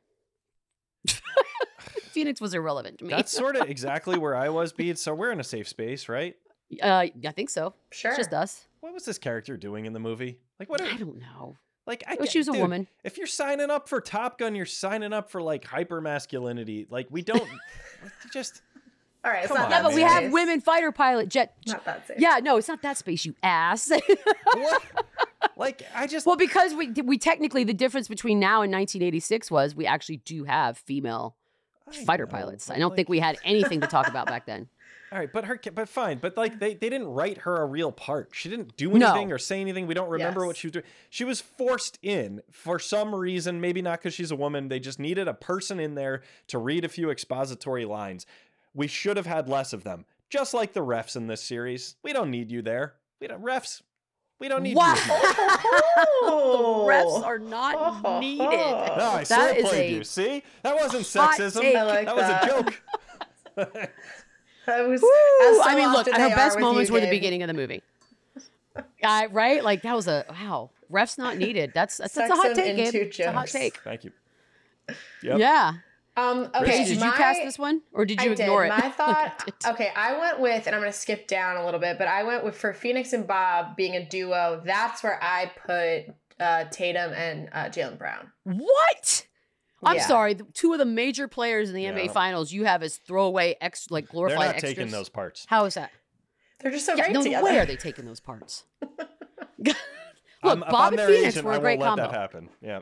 Phoenix was irrelevant to me. That's sort of exactly where I was, Bede. So we're in a safe space, right? I think so. Sure. It's just us. What was this character doing in the movie? Like what? I don't know. Like She was a dude, woman. If you're signing up for Top Gun, you're signing up for like hyper masculinity. Like we don't just. All right, it's Come not on, that Yeah, but we man. have space. women fighter pilot jet. Not that safe. Yeah, no, it's not that space, you ass. What? Like I just. Well, because we technically, the difference between now and 1986 was we actually do have female fighter know, pilots. but I don't like- think we had anything to talk about back then. All right, but fine. But like they didn't write her a real part. She didn't do No. anything or say anything. We don't remember what Yes. she was doing. She was forced in for some reason, maybe not because she's a woman. They just needed a person in there to read a few expository lines. We should have had less of them. Just like the refs in this series. We don't need you there. We don't need Wow. you. Oh. The refs are not needed. No, I That sort of is played a you. See? That wasn't hot sexism. take. I like that was that. a joke. That was. Woo! as so I mean, look, often her they best are with moments you, were the Gabe. beginning of the movie. Right? Like that was wow. Refs not needed. That's a hot Sexism take, in Gabe. two It's a hot jokes. take. Thank you. Yep. Yeah. Okay, Paige, did you cast this one or did you I ignore did. it? My thought. Okay, I went with, and I'm going to skip down a little bit, but I went with, for Phoenix and Bob being a duo. That's where I put Tatum and Jaylen Brown. What? I'm Yeah. sorry. Two of the major players in the Yeah. NBA Finals you have as throwaway, They're glorified not extras. taking those parts. How is that? They're just so Yeah, great no, together. where are they taking those parts? Look, If Bob I'm and their Phoenix agent, were I a great won't let combo. that happen. Yeah.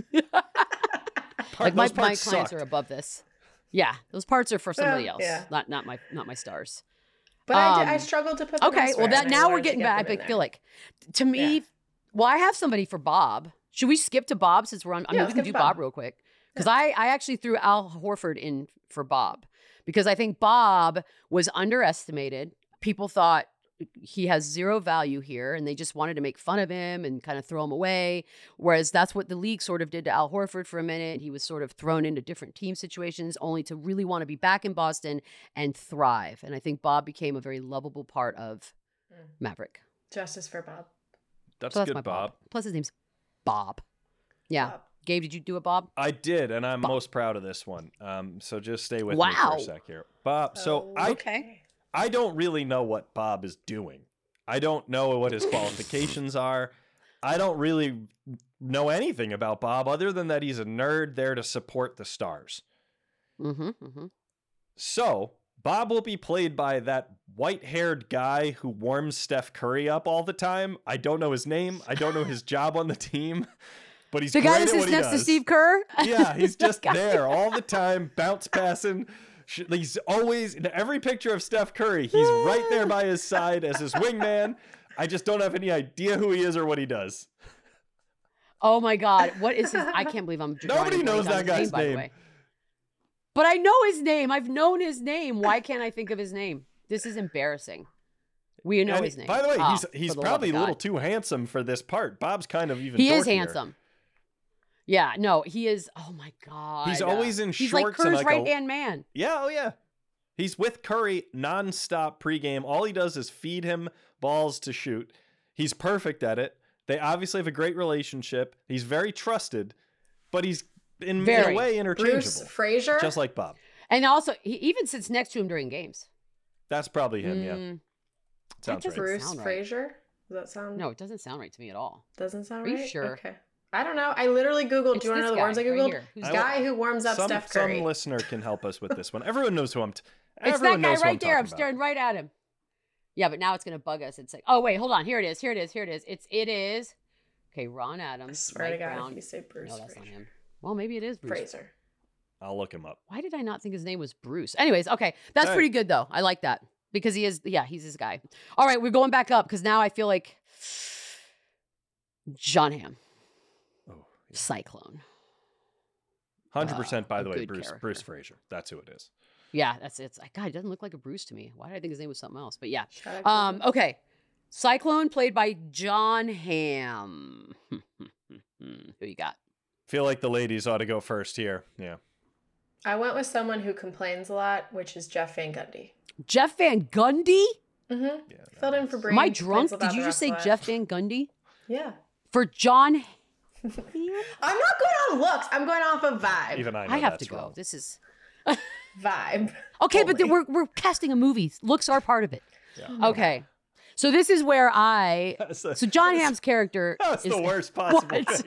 Like my Those parts clients sucked. are above this. Yeah, those parts are for somebody Well, else, yeah. not my stars. But I Um, struggled to put them Okay, well elsewhere, that and I now we're wanted to getting get back. them I in feel there. like, to me, Yeah. well, I have somebody for Bob. Should we skip to Bob since we're on? I mean, Yeah, we let's can skip do to Bob Bob. real quick because I actually threw Al Horford in for Bob because I think Bob was underestimated. People thought he has zero value here, and they just wanted to make fun of him and kind of throw him away. Whereas that's what the league sort of did to Al Horford for a minute. He was sort of thrown into different team situations only to really want to be back in Boston and thrive. And I think Bob became a very lovable part of Maverick. Justice for Bob. That's So good, my Bob. Plus his name's Bob. Yeah. Bob. Gabe, did you do a Bob? I did, and I'm Bob. most proud of this one. So just stay with me for Wow. a sec here. Bob, so Okay. I don't really know what Bob is doing. I don't know what his qualifications are. I don't really know anything about Bob other than that he's a nerd there to support the Stars. So Bob will be played by that white-haired guy who warms Steph Curry up all the time. I don't know his name. I don't know his job on the team, but he's The great guy that at sits what he next to does. Steve Kerr? Yeah, he's just there all the time, bounce passing. He's always, in every picture of Steph Curry, he's right there by his side as his wingman. I just don't have any idea who he is or what he does. Oh my God. What is his? I can't believe I'm drawing Nobody a blank knows on that his guy's by the name. way. But I know his name. I've known his name. Why can't I think of his name? This is embarrassing. We know And his name. by the way, Ah, he's for the love probably of a little God. too handsome for this part. Bob's kind of even He is dorkier. handsome. Yeah, no, he is. Oh my God. He's always in He's shorts like and Kerr's like right-hand man. Yeah, oh yeah. He's with Curry nonstop pregame. All he does is feed him balls to shoot. He's perfect at it. They obviously have a great relationship. He's very trusted, but he's in a Very. way interchangeable. Bruce Frazier. Just like Bob. And also, he even sits next to him during games. That's probably him, yeah. Sounds doesn't right. Bruce sound right. Frazier. Does that sound? No, it doesn't sound right to me at all. Doesn't sound Are you right. sure? Okay. I don't know. I literally Googled. It's Do you want to this know the words I guy right Googled? here. Who's I Guy who warms up Steph Curry. Some listener can help us with this one. Everyone knows who I'm. It's Everyone that guy knows who right there. I'm talking staring right at him. Yeah, but now it's going to bug us. It's like, oh, wait, hold on. Here it is. It is. Okay, Ron Adams. I swear to Mike God, Brown. if you say Bruce No, that's not Frazier. him. Well, maybe it is Bruce. Fraser. I'll look him up. Why did I not think his name was Bruce? Anyways, okay. That's Hey. pretty good, though. I like that. Because he is, yeah, he's his guy. All right, we're going back up because now I feel like John Hamm. Oh, Cyclone. 100%. By a the way, good Bruce character. Frazier. That's who it is. Yeah, that's it. It's like, God, he doesn't look like a Bruce to me. Why did I think his name was something else? But yeah. Shout out to him. Okay. Cyclone played by John Hamm. Who you got? Feel like the ladies ought to go first here. Yeah. I went with someone who complains a lot, which is Jeff Van Gundy. Jeff Van Gundy? Mm-hmm. Yeah. Filled in for Breen. Am I drunk? complains about Did you the just say rest a lot. Jeff Van Gundy? Yeah. For John Hamm? I'm not going on looks. I'm going off of vibe. Even I know I have that's to go. wrong. This is Vibe. okay, but Only. we're casting a movie. Looks are part of it. Yeah. Okay, so this is where I. So John Hamm's character That's is the worst possible What? thing.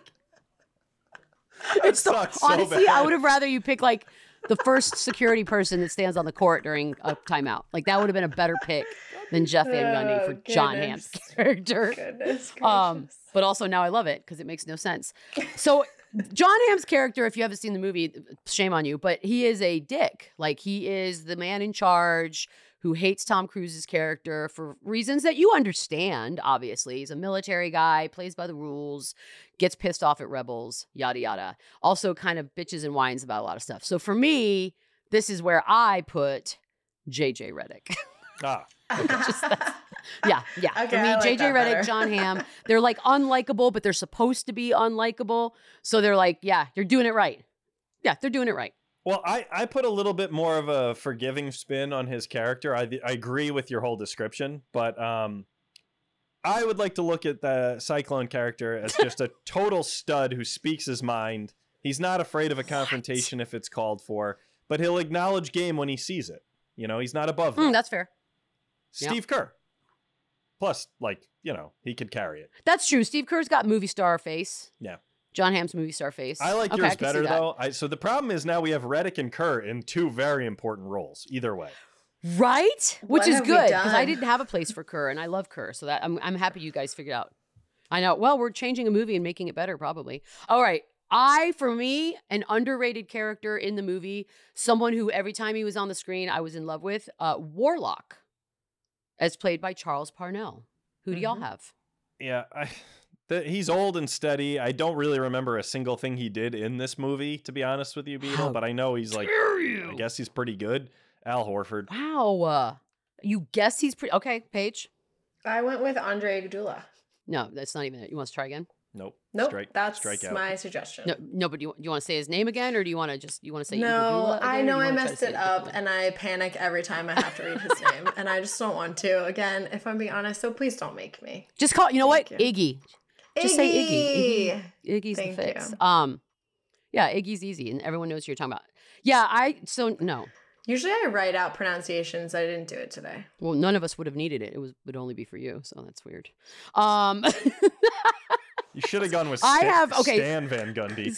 It's the, sucks so honestly, I bad. would have rather you pick like the first security person that stands on the court during a timeout. Like that would have been a better pick than Jeff Van Gundy for Oh, John Hamm's goodness. character. Goodness gracious. But also now I love it because it makes no sense. So John Hamm's character, if you haven't seen the movie, shame on you, but he is a dick. Like he is the man in charge who hates Tom Cruise's character for reasons that you understand, obviously. He's a military guy, plays by the rules, gets pissed off at rebels, yada, yada. Also kind of bitches and whines about a lot of stuff. So for me, this is where I put JJ Redick. Ah, Yeah. Okay, For me, I like JJ that Redick, better. John Hamm, they're like unlikable, but they're supposed to be unlikable. So they're like, yeah, you're doing it right. Yeah, they're doing it right. well, I put a little bit more of a forgiving spin on his character. I agree with your whole description, but I would like to look at the Cyclone character as just a total stud who speaks his mind. He's not afraid of a confrontation if it's called for, but he'll acknowledge game when he sees it. You know, he's not above that. That's fair. Steve Kerr. Plus, like, you know, he could carry it. That's true. Steve Kerr's got movie star face. Yeah. John Hamm's movie star face. I like Okay, yours can see better, that. though. So the problem is now we have Redick and Kerr in two very important roles, either way. Right? Which What is have we good because I done? didn't have a place for Kerr and I love Kerr. So that I'm happy you guys figured out. I know. Well, we're changing a movie and making it better probably. All right. For me, an underrated character in the movie, someone who every time he was on the screen, I was in love with, Warlock, as played by Charles Parnell. Who do y'all have? Yeah, he's old and steady. I don't really remember a single thing he did in this movie, to be honest with you, Beetle, How but I know he's like, I guess he's pretty good. Al Horford. Wow. You guess he's pretty. Okay, Paige. I went with Andre Iguodala. No, that's not even it. You want to try again? Nope. Nope, That's that's out. my suggestion. No, but do you want to say his name again, or do you want to say No, Iguodala again, I or know do you I wanna try to messed say it up differently? and I panic every time I have to read his name. And I just don't want to. Again, if I'm being honest, so please don't make me. Just call. You know what? Thank Iggy. Just say Iggy. Iggy's Thank the fix. you. Yeah, Iggy's easy, and everyone knows who you're talking about. Yeah, no. Usually I write out pronunciations. I didn't do it today. Well, none of us would have needed it. Would only be for you, so that's weird. You should have gone with Stan Van Gundy.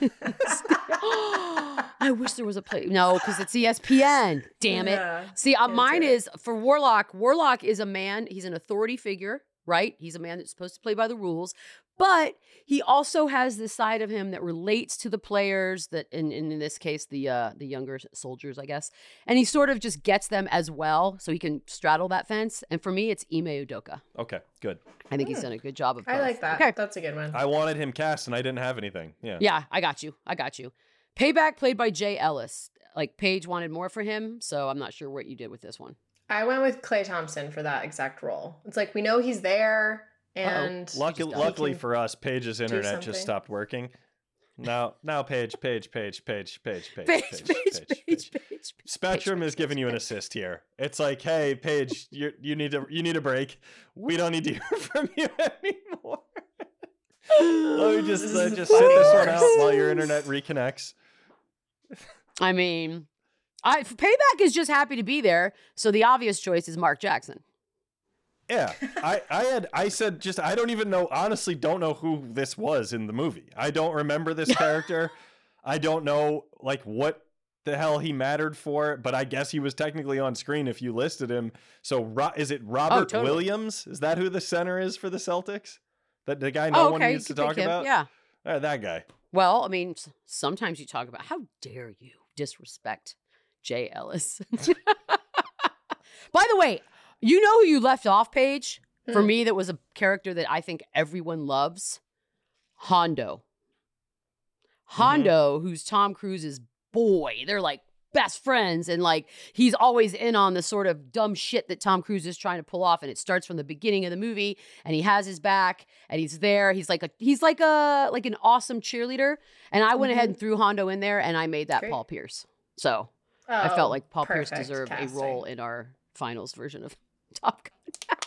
I wish there was a play. No, because it's ESPN. Damn it. Yeah, See, can't mine do it. is for Warlock. Warlock is a man. He's an authority figure, right? He's a man that's supposed to play by the rules, but he also has this side of him that relates to the players. That, in this case, the younger soldiers, I guess, and he sort of just gets them as well, so he can straddle that fence. And for me, it's Ime Udoka. Okay, good. I think he's done a good job of. I both. like that. Okay. That's a good one. I wanted him cast and I didn't have anything. Yeah. Yeah, I got you. Payback played by Jay Ellis. Like Paige wanted more for him, so I'm not sure what you did with this one. I went with Klay Thompson for that exact role. It's like we know he's there, and Luckily for us, Paige's internet something. just stopped working. Now Paige. Spectrum is giving you an assist here. It's like, hey, Paige, you need a break. We don't need to hear from you anymore. Let me just sit this one out while your internet reconnects. I mean, Payback is just happy to be there, so the obvious choice is Mark Jackson. Yeah, I said just I don't even know, honestly don't know who this was in the movie. I don't remember this character. I don't know like what the hell he mattered for, but I guess he was technically on screen if you listed him. So is it Robert totally. Williams? Is that who the center is for the Celtics? That the guy no one needs to talk about? Yeah. That guy. Well, I mean, sometimes you talk about how dare you disrespect Jay Ellis. By the way, you know who you left off, Paige? For me, that was a character that I think everyone loves. Hondo. Hondo, who's Tom Cruise's boy. They're like best friends, and like he's always in on the sort of dumb shit that Tom Cruise is trying to pull off, and it starts from the beginning of the movie, and he has his back, and he's there. He's like an awesome cheerleader, and I went ahead and threw Hondo in there, and I made that Great. Paul Pierce. So I felt like Paul Pierce deserved a role in our finals version of Top Gun.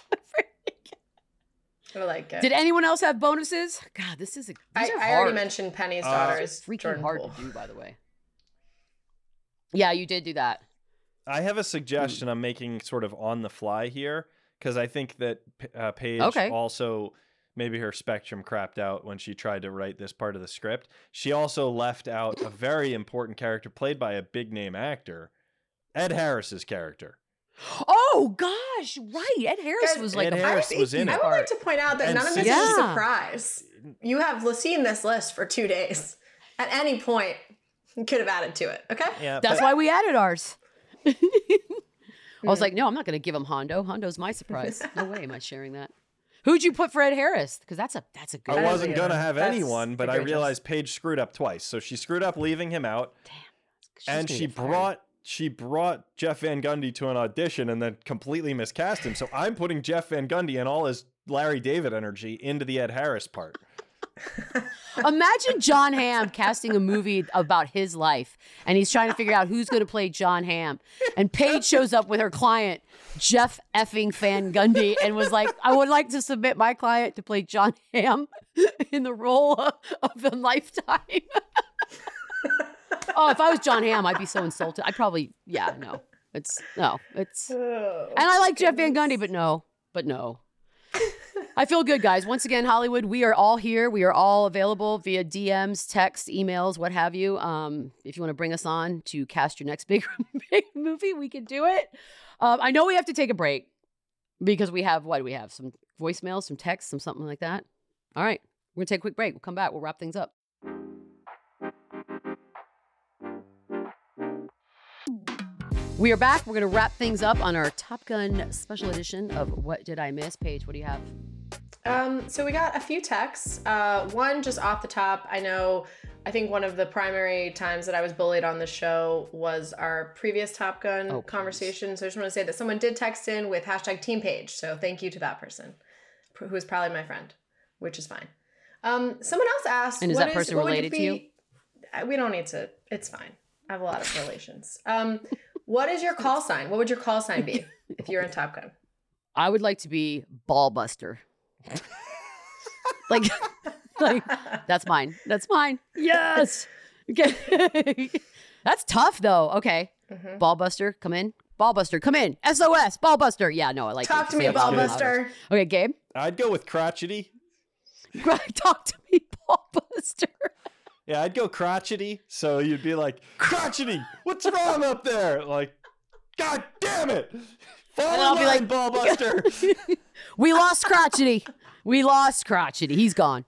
I like it. Did anyone else have bonuses? God, these are I hard. already mentioned Penny's daughter is Freaking Jordan hard Poole. to do, by the way. Yeah, you did do that. I have a suggestion I'm making sort of on the fly here because I think that Paige also, maybe her spectrum crapped out when she tried to write this part of the script. She also left out a very important character played by a big name actor, Ed Harris's character. Oh gosh, right. Ed Harris Guys, was like Ed Harris was in I it. would like to point out that And none of this since- is a Yeah. surprise. You have seen this list for 2 days. At any point, you could have added to it. Okay. Yeah, That's but- why we added ours. I was like, no, I'm not going to give him Hondo. Hondo's my surprise. No way am I sharing that. Who'd you put for Ed Harris? Because that's a good. I That is wasn't a good going to one. have That's anyone, but I egregious. realized Paige screwed up twice. So she screwed up leaving him out, She's and gonna she get fired. brought Jeff Van Gundy to an audition and then completely miscast him. So I'm putting Jeff Van Gundy and all his Larry David energy into the Ed Harris part. Imagine John Hamm casting a movie about his life, and he's trying to figure out who's going to play John Hamm. And Paige shows up with her client, Jeff effing Van Gundy, and was like, I would like to submit my client to play John Hamm in the role of a lifetime. Oh, if I was John Hamm, I'd be so insulted. I'd probably, and I like Jeff Van Gundy, but no. I feel good, guys. Once again, Hollywood, we are all here. We are all available via DMs, text, emails, what have you. If you want to bring us on to cast your next big movie, we can do it. I know we have to take a break because we have, what do we have? Some voicemails, some texts, something like that. All right. We're going to take a quick break. We'll come back. We'll wrap things up. We are back. We're going to wrap things up on our Top Gun special edition of What Did I Miss? Paige, what do you have? So we got a few texts. One just off the top. I know I think one of the primary times that I was bullied on the show was our previous Top Gun conversation. So I just want to say that someone did text in with hashtag Team Page. So thank you to that person who is probably my friend, which is fine. Someone else asked, and is that person related to you? We don't need to. It's fine. I have a lot of relations. What is your call sign? What would your call sign be if you were in Top Gun? I would like to be Ballbuster. like, that's mine. That's mine. Yes. Okay. That's tough though. Okay. Mm-hmm. Ballbuster, come in. Ballbuster, come in. SOS, Ballbuster. Yeah, no, I like Talk to me, Ballbuster. Okay, Gabe? I'd go with crotchety. Talk to me, Ballbuster. Yeah, I'd go crotchety. So you'd be like, crotchety, what's wrong up there? Like, God damn it. I'll be like, Ballbuster. We lost crotchety. We lost crotchety. He's gone.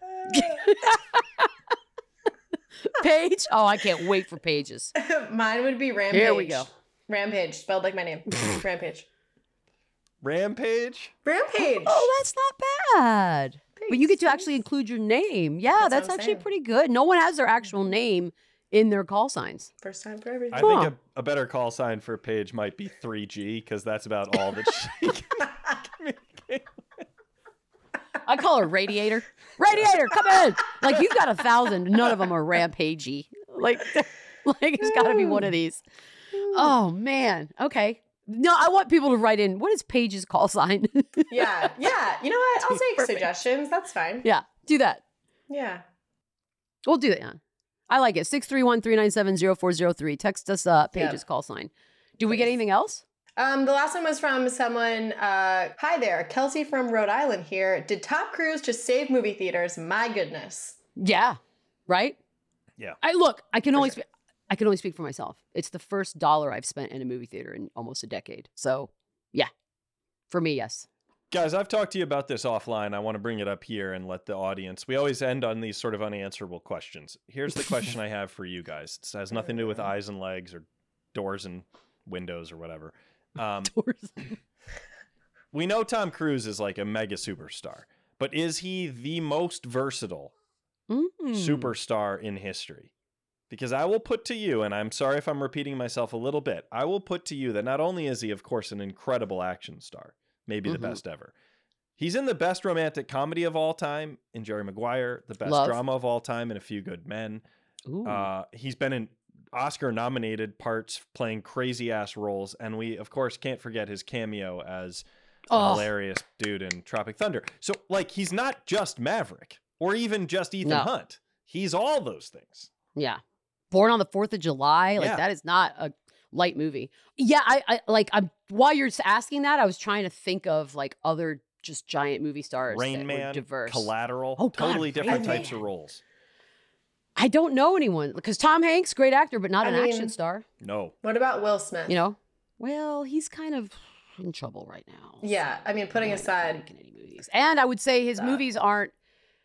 Paige? Oh, I can't wait for pages. Mine would be Rampage. Here we go. Rampage, spelled like my name. Rampage. Rampage? Rampage. Oh, that's not bad. Thanks. But you get to actually include your name. Yeah, that's actually pretty good. No one has their actual name in their call signs. First time for everything. I think a better call sign for Paige might be 3G, because that's about all that she can communicate with. I call her Radiator. Radiator, come in. Like, you've got 1,000. None of them are rampagey. Like it's got to be one of these. Oh, man. Okay. No, I want people to write in, what is Paige's call sign? Yeah. You know what? I'll take suggestions. That's fine. Yeah, do that. Yeah. We'll do that. Yeah. I like it. 631-397-0403. Text us Paige's call sign. Do we get anything else? The last one was from someone, hi there, Kelsey from Rhode Island here. Did Tom Cruise just save movie theaters? My goodness. Yeah. Right? Yeah. I can only speak for myself. It's the first dollar I've spent in a movie theater in almost a decade. So, yeah. For me, yes. Guys, I've talked to you about this offline. I want to bring it up here and let the audience. We always end on these sort of unanswerable questions. Here's the question I have for you guys. It has nothing to do with eyes and legs or doors and windows or whatever. We know Tom Cruise is like a mega superstar, but is he the most versatile superstar in history? Because I will put to you, and I'm sorry if I'm repeating myself a little bit, I will put to you that not only is he, of course, an incredible action star, maybe the best ever, he's in the best romantic comedy of all time in Jerry Maguire, the best drama of all time in A Few Good Men. He's been in Oscar-nominated parts playing crazy-ass roles, and we, of course, can't forget his cameo as a hilarious dude in Tropic Thunder. So, like, he's not just Maverick, or even just Ethan Hunt. He's all those things. Yeah. Born on the 4th of July. Like, that is not a light movie. Yeah, I'm while you're asking that, I was trying to think of, like, other just giant movie stars Rain Man, diverse. Collateral, totally different types of roles. I don't know anyone, because Tom Hanks, great actor, but not an action star. No. What about Will Smith? You know? Well, he's kind of in trouble right now. Yeah, I mean, putting aside any movies. And I would say his movies aren't,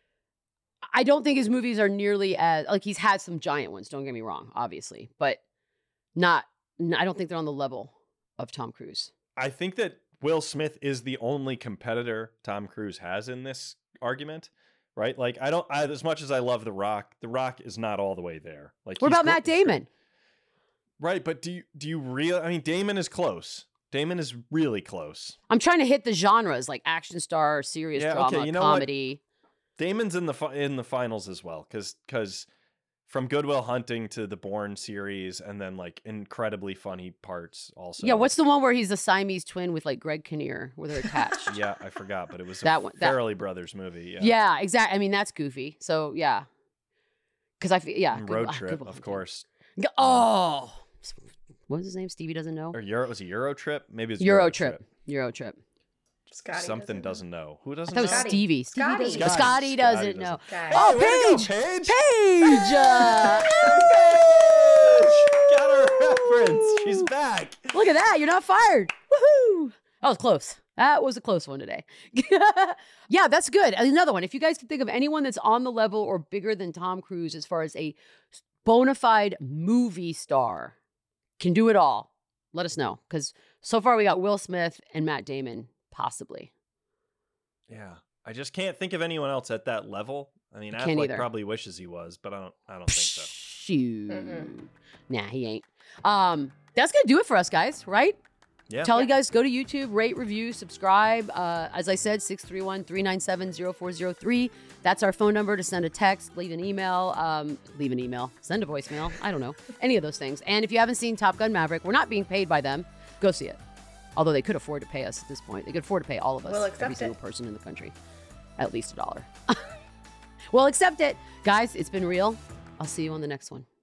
I don't think his movies are nearly as, like, he's had some giant ones, don't get me wrong, obviously, but I don't think they're on the level of Tom Cruise. I think that Will Smith is the only competitor Tom Cruise has in this argument. Right? Like, as much as I love The Rock is not all the way there. Like, what about Matt Damon? Right, but do you really, I mean, Damon is close. Damon is really close. I'm trying to hit the genres, like action star, serious drama, comedy. What? Damon's in the finals as well, because from Good Will Hunting to the Bourne series, and then like incredibly funny parts also. Yeah, what's the one where he's the Siamese twin with like Greg Kinnear, where they're attached? Yeah, I forgot, but it was that a Farrelly Brothers movie. Yeah, exactly. I mean, that's goofy. So yeah, because Road Trip, of course. Oh, what was his name? Stevie doesn't know. Or was it Euro Trip? Maybe it's Euro Trip. Euro Trip. Scotty something doesn't know. Who doesn't know? That was Stevie. Scotty doesn't know. Hey, oh, Paige! Paige! Got her reference. She's back. Look at that. You're not fired. Woohoo! That was close. That was a close one today. Yeah, that's good. Another one. If you guys can think of anyone that's on the level or bigger than Tom Cruise as far as a bona fide movie star, can do it all, let us know. Because so far we got Will Smith and Matt Damon. Possibly. Yeah. I just can't think of anyone else at that level. I mean, Can't Affleck either. probably wishes he was, but I don't think so. Shoot. Nah, he ain't. That's gonna do it for us, guys, right? Yeah. Tell you guys, go to YouTube, rate, review, subscribe. As I said, 631-397-0403. That's our phone number to send a text, leave an email, send a voicemail. I don't know. Any of those things. And if you haven't seen Top Gun Maverick, we're not being paid by them. Go see it. Although they could afford to pay us at this point. They could afford to pay all of us, We'll accept every single it. person in the country, at least $1. We'll accept it. Guys, it's been real. I'll see you on the next one.